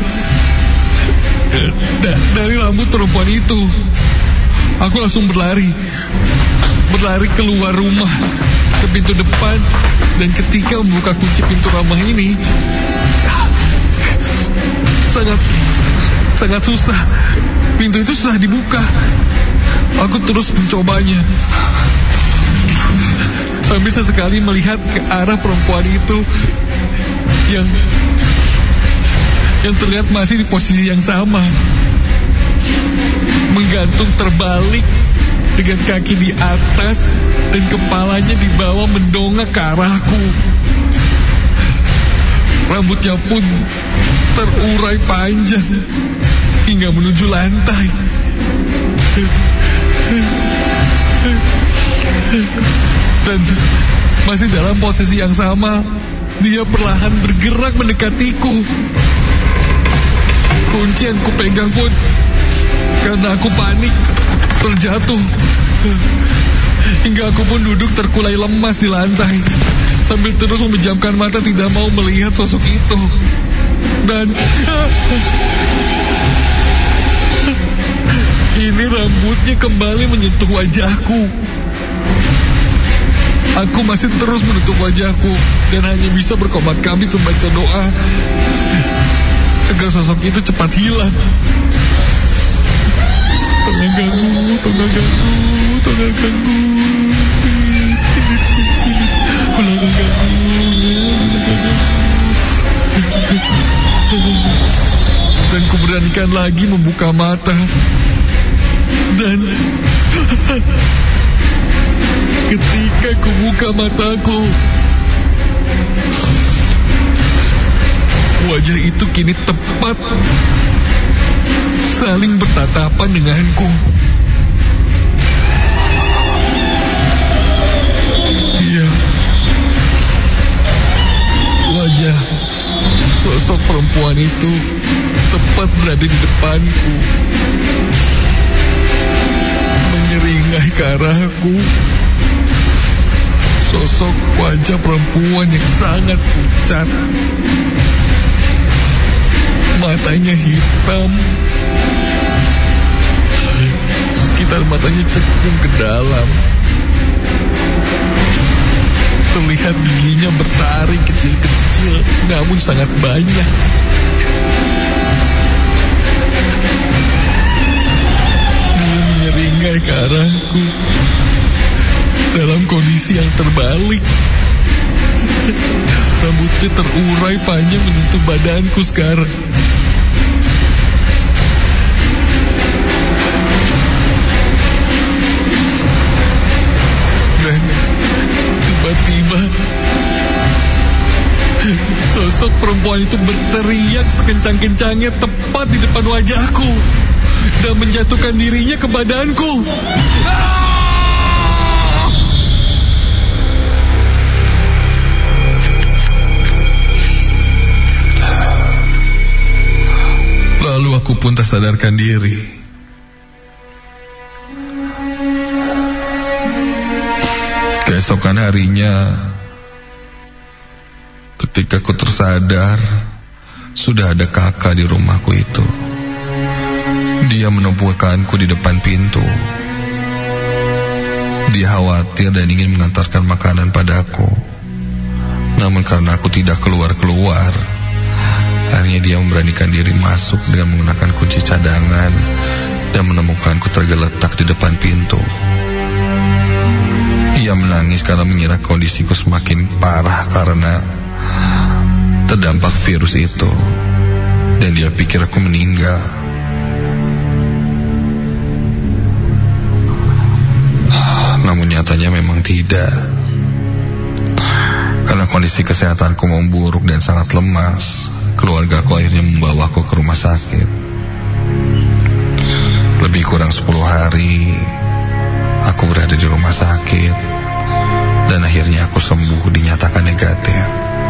dari rambut perempuan itu. Aku langsung berlari keluar rumah ke pintu depan. Dan ketika membuka kunci pintu rumah ini, sangat susah. Pintu itu susah dibuka. Aku terus mencobanya sambil sesekali melihat ke arah perempuan itu yang terlihat masih di posisi yang sama, menggantung terbalik dengan kaki di atas dan kepalanya di bawah mendongak ke arahku. Rambutnya pun terurai panjang hingga menuju lantai. Dan masih dalam posisi yang sama, dia perlahan bergerak mendekatiku. Kunci yang kupegang pun karena aku panik terjatuh, hingga aku pun duduk terkulai lemas di lantai sambil terus memejamkan mata tidak mau melihat sosok itu. Dan kini rambutnya kembali menyentuh wajahku. Aku masih terus menutup wajahku dan hanya bisa berkomat-kamit membaca doa agar sosok itu cepat hilang. Tolong ganggu. Dan kuberanikan lagi membuka mata. Dan ketika kubuka mataku, wajah itu kini tepat saling bertatapan denganku. Iya, wajah sosok perempuan itu tepat berada di depanku, menyeringai ke arahku. Sosok wajah perempuan yang sangat pucat, matanya hitam, sekitar matanya cekung ke dalam. Terlihat giginya bertaring kecil-kecil, namun sangat banyak. Dia menyeringai ke arahku dalam kondisi yang terbalik. Rambutnya terurai panjang menyentuh badanku sekarang. Dan tiba-tiba sosok perempuan itu berteriak sekencang-kencangnya tepat di depan wajahku dan menjatuhkan dirinya ke badanku. Lalu aku pun tak sadarkan diri. Keesokan harinya, ketika aku tersadar, sudah ada kakak di rumahku itu. Dia menumpukanku di depan pintu. Dia khawatir dan ingin mengantarkan makanan padaku. Namun karena aku tidak keluar-keluar, akhirnya dia memberanikan diri masuk dengan menggunakan kunci cadangan dan menemukanku tergeletak di depan pintu. Ia menangis karena mengira kondisiku semakin parah karena terdampak virus itu, dan dia pikir aku meninggal. Namun nyatanya memang tidak. Karena kondisi kesehatanku memburuk dan sangat lemas, keluargaku akhirnya membawaku ke rumah sakit. Lebih kurang 10 hari aku berada di rumah sakit, dan akhirnya aku sembuh dinyatakan negatif.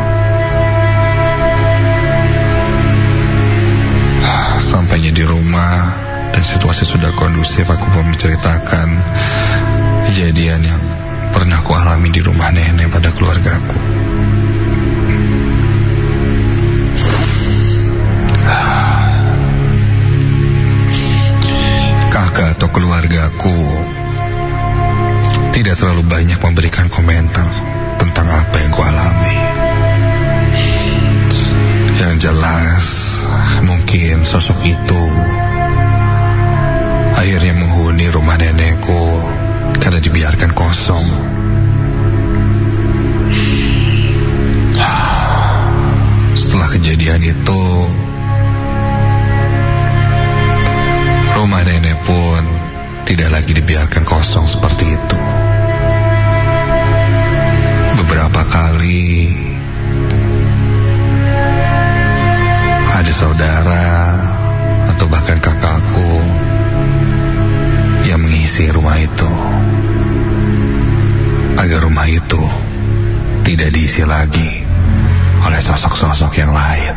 Sampainya di rumah dan situasi sudah kondusif, aku pun menceritakan kejadian yang pernah aku alami di rumah nenek pada keluargaku. Kakak atau keluargaku tidak terlalu banyak memberikan komentar tentang apa yang ku alami. Yang jelas, mungkin sosok itu akhirnya menghuni rumah nenekku karena dibiarkan kosong. Setelah kejadian itu, rumah nenek pun tidak lagi dibiarkan kosong seperti itu. Beberapa kali ada saudara atau bahkan kakakku yang mengisi rumah itu, agar rumah itu tidak diisi lagi oleh sosok-sosok yang lain.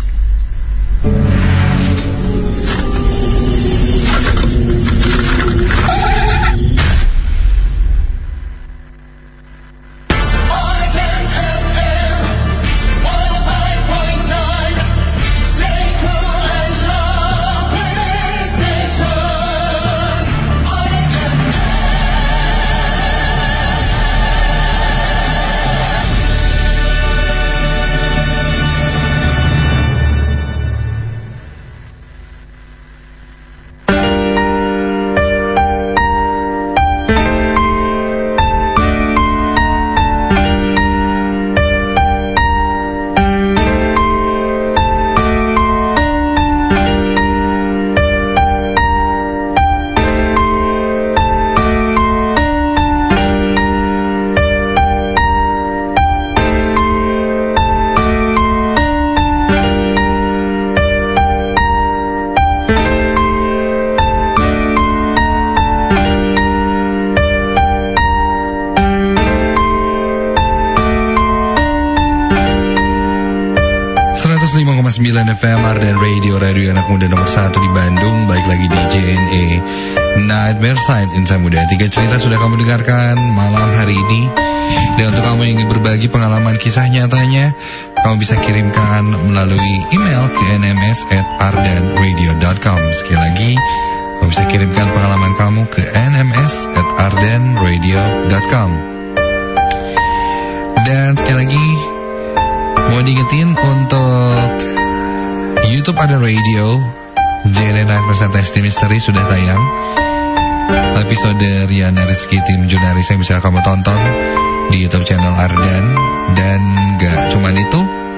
FM Ardan Radio anak muda nomor 1 di Bandung. Baik lagi di JNE Nightmare Side Insan Muda. 3 cerita sudah kamu dengarkan malam hari ini. Dan untuk kamu yang ingin berbagi pengalaman kisah nyatanya, kamu bisa kirimkan melalui email ke nms@ardanradio.com. Sekali lagi, kamu bisa kirimkan pengalaman kamu ke nms@ardanradio.com. Dan sekali lagi mau diingetin untuk YouTube ada radio JNE Nightmare Side Misteri sudah tayang. Episode Riana Rizky tim jurnalis yang bisa kamu tonton di YouTube channel Ardan. Dan gak cuman itu,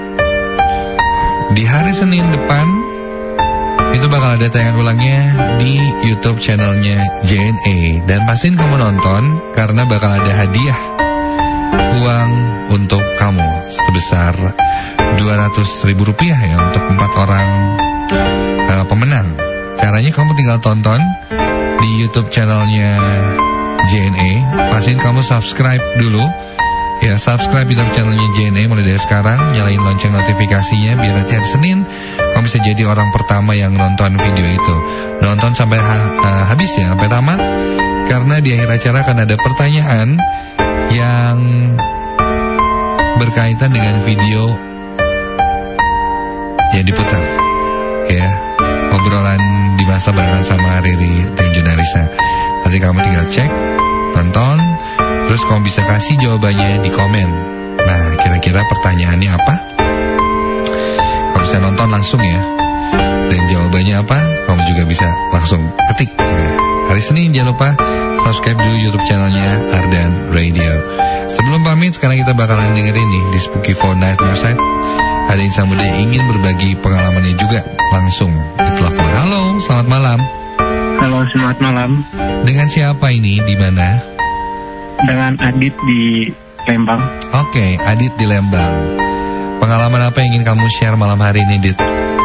di hari Senin depan itu bakal ada tayangan ulangnya di YouTube channelnya JNE. Dan pastiin kamu nonton karena bakal ada hadiah uang untuk kamu sebesar Rp200.000 ya untuk 4 orang pemenang. Caranya kamu tinggal tonton di YouTube channelnya JNE. Pastiin kamu subscribe dulu ya, subscribe YouTube channelnya JNE mulai dari sekarang. Nyalain lonceng notifikasinya biar nanti hari Senin kamu bisa jadi orang pertama yang nonton video itu. Nonton sampai habis ya, sampai tamat. Karena di akhir acara akan ada pertanyaan yang berkaitan dengan video yang diputar ya, obrolan di Berasa barengan sama Riri tim Junarisa. Nanti kamu tinggal cek, tonton, terus kamu bisa kasih jawabannya di komen. Nah, kira-kira pertanyaannya apa? Kamu bisa nonton langsung ya. Dan jawabannya apa? Kamu juga bisa langsung ketik. Nah, hari Senin jangan lupa subscribe dulu YouTube channelnya Ardan Radio. Sebelum pamit, sekarang kita bakalan dengerin nih di Spooky for Night Website. Ada insan muda yang ingin berbagi pengalamannya juga langsung di telepon. Halo, selamat malam. Halo, selamat malam. Dengan siapa ini? Di mana? Dengan Adit di Lembang. Oke, Adit di Lembang. Pengalaman apa yang ingin kamu share malam hari ini, Dit?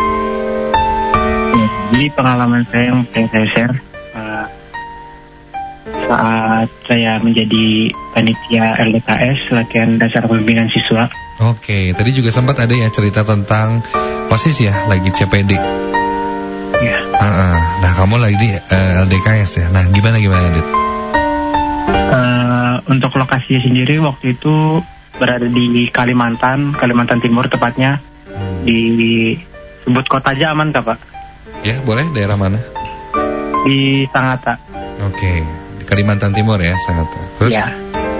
Jadi pengalaman saya yang pengen saya share saat saya menjadi panitia LDKS, latihan dasar pembinaan siswa. Oke, tadi juga sempat ada ya cerita tentang OSIS ya, lagi CPD. Ya. Nah, kamu lagi di LDKS ya. Nah, gimana Adit? Untuk lokasi sendiri waktu itu berada di Kalimantan Timur tepatnya. Disebut kota aja aman kah Pak? Ya, boleh. Daerah mana? Di Sangatta. Oke, di Kalimantan Timur ya, Sangatta. Terus? Ya.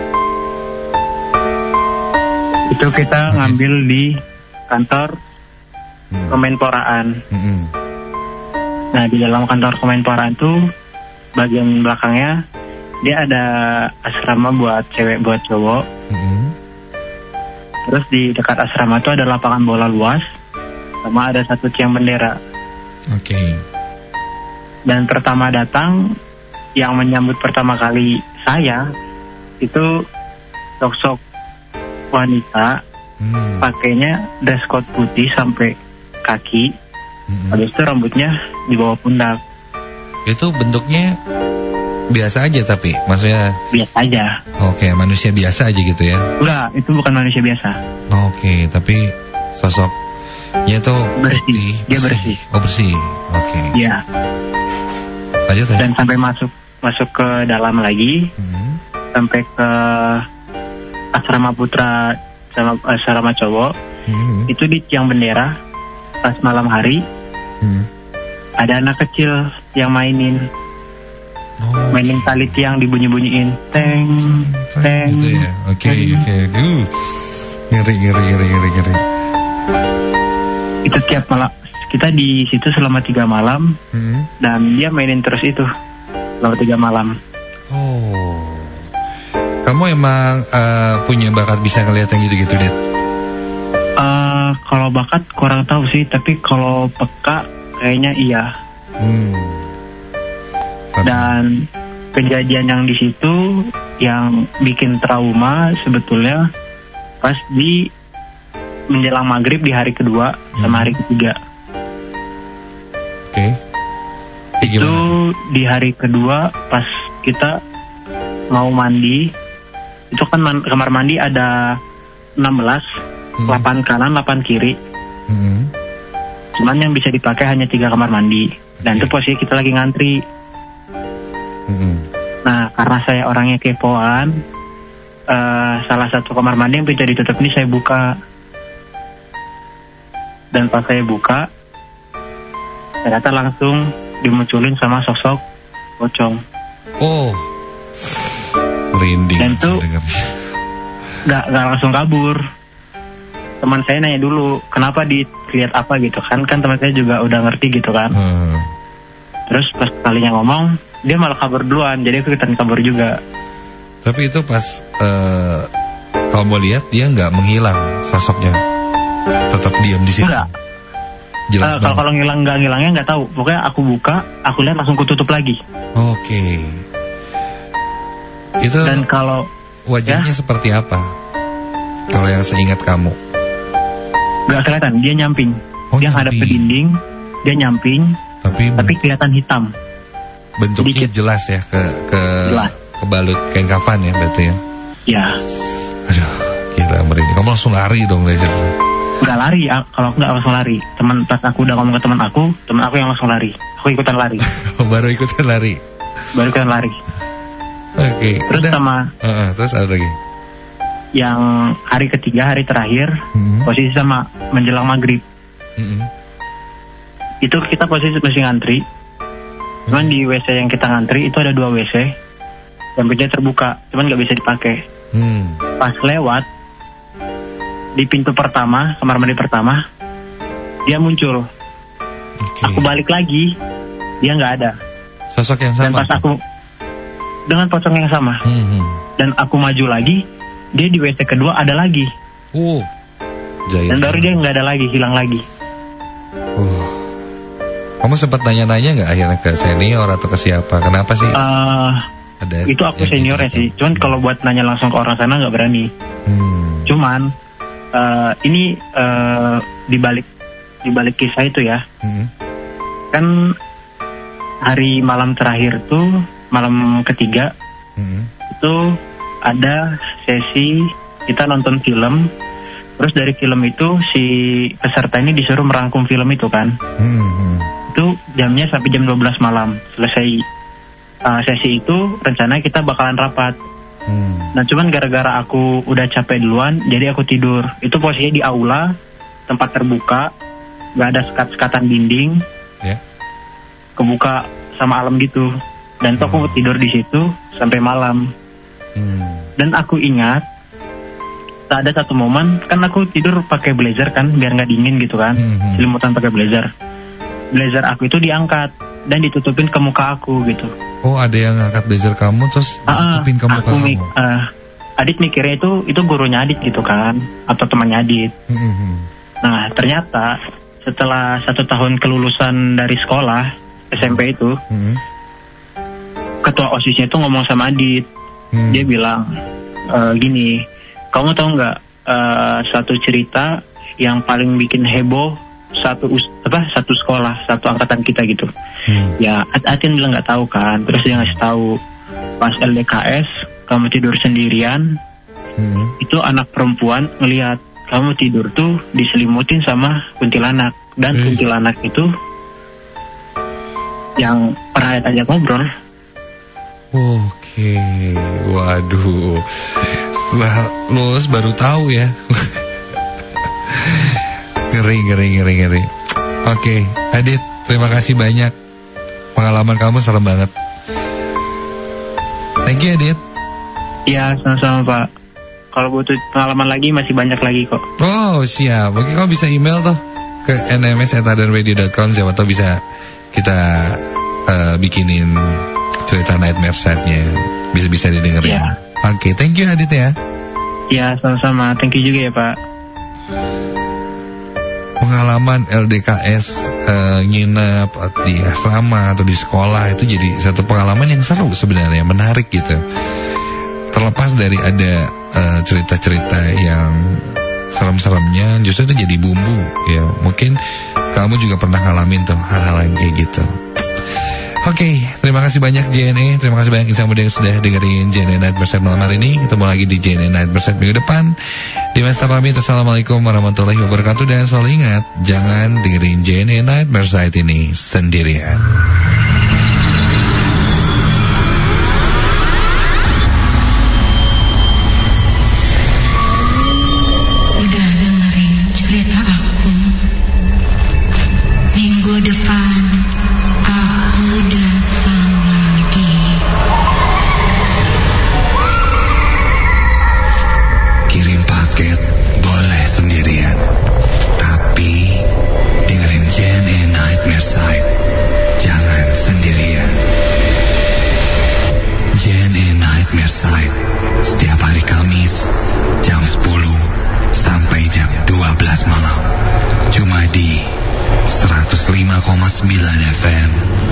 Itu kita ngambil di kantor Kemenporaan. Nah, di dalam kantor Kemenporaan tuh bagian belakangnya dia ada asrama buat cewek buat cowok. Terus di dekat asrama tuh ada lapangan bola luas sama ada satu tiang bendera. Oke. Dan pertama datang yang menyambut pertama kali saya itu sosok wanita, pakainya dress code putih sampai kaki. Habis itu rambutnya di bawah pundak. Itu bentuknya biasa aja tapi maksudnya biasa aja. Oke, manusia biasa aja gitu ya. Enggak, itu bukan manusia biasa. Oke, tapi sosoknya tuh bersih. Putih, dia bersih. Oh, bersih. Oke. Iya. Lanjut. Dan sampai masuk ke dalam lagi. Sampai ke asrama putra sama asrama cowok. Itu di tiang bendera pas malam hari. Ada anak kecil yang mainin tali tiang, dibunyi-bunyiin teng gitu ya. Oke. Ngeri. Itu tiap malam kita di situ selama 3 malam. Dan dia mainin terus itu selama 3 malam. Oh, kamu emang punya bakat bisa ngeliat yang gitu-gitu, Dit? Kalau bakat kurang tahu sih, tapi kalau peka kayaknya iya. Dan kejadian yang di situ yang bikin trauma sebetulnya pas di menjelang maghrib di hari kedua sama hari ketiga. Oke. Itu di hari kedua pas kita mau mandi, itu kan kamar mandi ada 16, 8 kanan 8 kiri. Cuman yang bisa dipakai hanya 3 kamar mandi. Dan itu posisi kita lagi ngantri. Nah, karena saya orangnya kepoan, salah satu kamar mandi yang pintu ditutup ini saya buka. Dan pas saya buka, ternyata langsung dimunculin sama sosok pocong. Oh, merinding. Dan itu gak langsung kabur. Teman saya nanya dulu, kenapa dilihat apa gitu kan teman saya juga udah ngerti gitu kan. Terus pas kalinya ngomong, dia malah kabur duluan, jadi aku ikutan kabur juga. Tapi itu pas kalau mau lihat dia nggak menghilang sosoknya, tetap diam di situ. Enggak. Jelas kalau ngilangnya nggak tahu. Pokoknya aku buka, aku lihat langsung kututup lagi. Oke. Itu. Dan kalau wajahnya seperti apa? Kalau yang seingat kamu? Nggak kelihatan, dia nyamping. Dia hadap ke dinding, dia nyamping. Tapi kelihatan hitam. Bentuknya sedikit. Jelas ya jelas. Kebalut kain kafan ya berarti ya. Ya. Aduh, gila merinding. Kamu langsung lari dong dari situ. Enggak lari, kalau enggak langsung lari. Pas aku udah ngomong ke teman aku yang langsung lari. Aku ikutan lari. Baru ikutan lari. Oke. Terus terus ada lagi. Yang hari ketiga, hari terakhir, posisi sama menjelang maghrib. Itu kita posisi masih ngantri. Cuman di WC yang kita ngantri itu ada 2 WC yang pintunya terbuka, cuman nggak bisa dipakai. Pas lewat di pintu pertama, kamar mandi pertama, dia muncul. Aku balik lagi, dia nggak ada. Sosok yang sama. Dan pas aku dengan pocong yang sama, dan aku maju lagi, dia di WC kedua ada lagi. Dan baru dia nggak ada lagi, hilang lagi. Kamu sempat nanya-nanya nggak akhirnya ke senior atau ke siapa? Kenapa sih? Itu aku seniornya sih. Cuman kalau buat nanya langsung ke orang sana nggak berani. Cuman ini di balik kisah itu ya. Kan hari malam terakhir tuh, malam ketiga itu ada sesi kita nonton film. Terus dari film itu si peserta ini disuruh merangkum film itu kan. Itu jamnya sampai jam 12 malam. Selesai sesi itu rencananya kita bakalan rapat. Nah cuman gara-gara aku udah capek duluan, jadi aku tidur. Itu posisinya di aula, tempat terbuka, gak ada sekat-sekatan dinding, kebuka sama alam gitu. Dan tuh aku tidur di situ sampai malam. Dan aku ingat ada satu momen, kan aku tidur pakai blazer kan, biar nggak dingin gitu kan, selimutan pakai blazer. Blazer aku itu diangkat dan ditutupin ke muka aku gitu. Oh, ada yang ngangkat blazer kamu terus ditutupin ke muka kamu. Adit mikirnya itu gurunya Adit gitu kan, atau temannya Adit. Nah ternyata setelah 1 tahun kelulusan dari sekolah SMP itu, ketua OSISnya itu ngomong sama Adit. Dia bilang gini, kamu tahu nggak satu cerita yang paling bikin heboh satu sekolah, satu angkatan kita gitu. Ya Atin bilang nggak tahu kan, terus dia ngasih tahu pas LDKS kamu tidur sendirian, itu anak perempuan ngelihat kamu tidur tuh diselimutin sama kuntilanak, dan kuntilanak itu yang pernah ajak ngobrol. Oke, waduh, lo baru tahu ya. Ngeri. Oke, Adit, terima kasih banyak. Pengalaman kamu serem banget. Thank you, Adit. Iya, sama-sama Pak. Kalau butuh pengalaman lagi masih banyak lagi kok. Oh, siap. Oke, kamu bisa email tuh ke nms@tadanradio.com. Siapa tahu bisa kita bikinin cerita Nightmare Side-nya. Bisa didengerin. Yeah. Oke, thank you Adit ya. Iya, sama-sama. Thank you juga ya Pak. Pengalaman LDKS nginep di asrama atau di sekolah itu jadi satu pengalaman yang seru sebenarnya, menarik gitu. Terlepas dari ada cerita-cerita yang serem-seremnya, justru itu jadi bumbu ya. Mungkin kamu juga pernah ngalamin tuh hal-hal yang kayak gitu. Oke, terima kasih banyak JNE. Terima kasih banyak Insan Muda yang sudah dengerin JNE Night Berside malam hari ini. Ketemu lagi di JNE Night Berside minggu depan. Dimas pamit, assalamualaikum warahmatullahi wabarakatuh. Dan selalu ingat, jangan dengerin JNE Night Berside ini sendirian. Udah dengerin cerita aku. Minggu depan aku datang lagi. Kirim paket boleh sendirian, tapi dengerin JNE Nightmare Side jangan sendirian. JNE Nightmare Side setiap hari Kamis jam 10 sampai jam 12 malam, cuma di 105,9 FM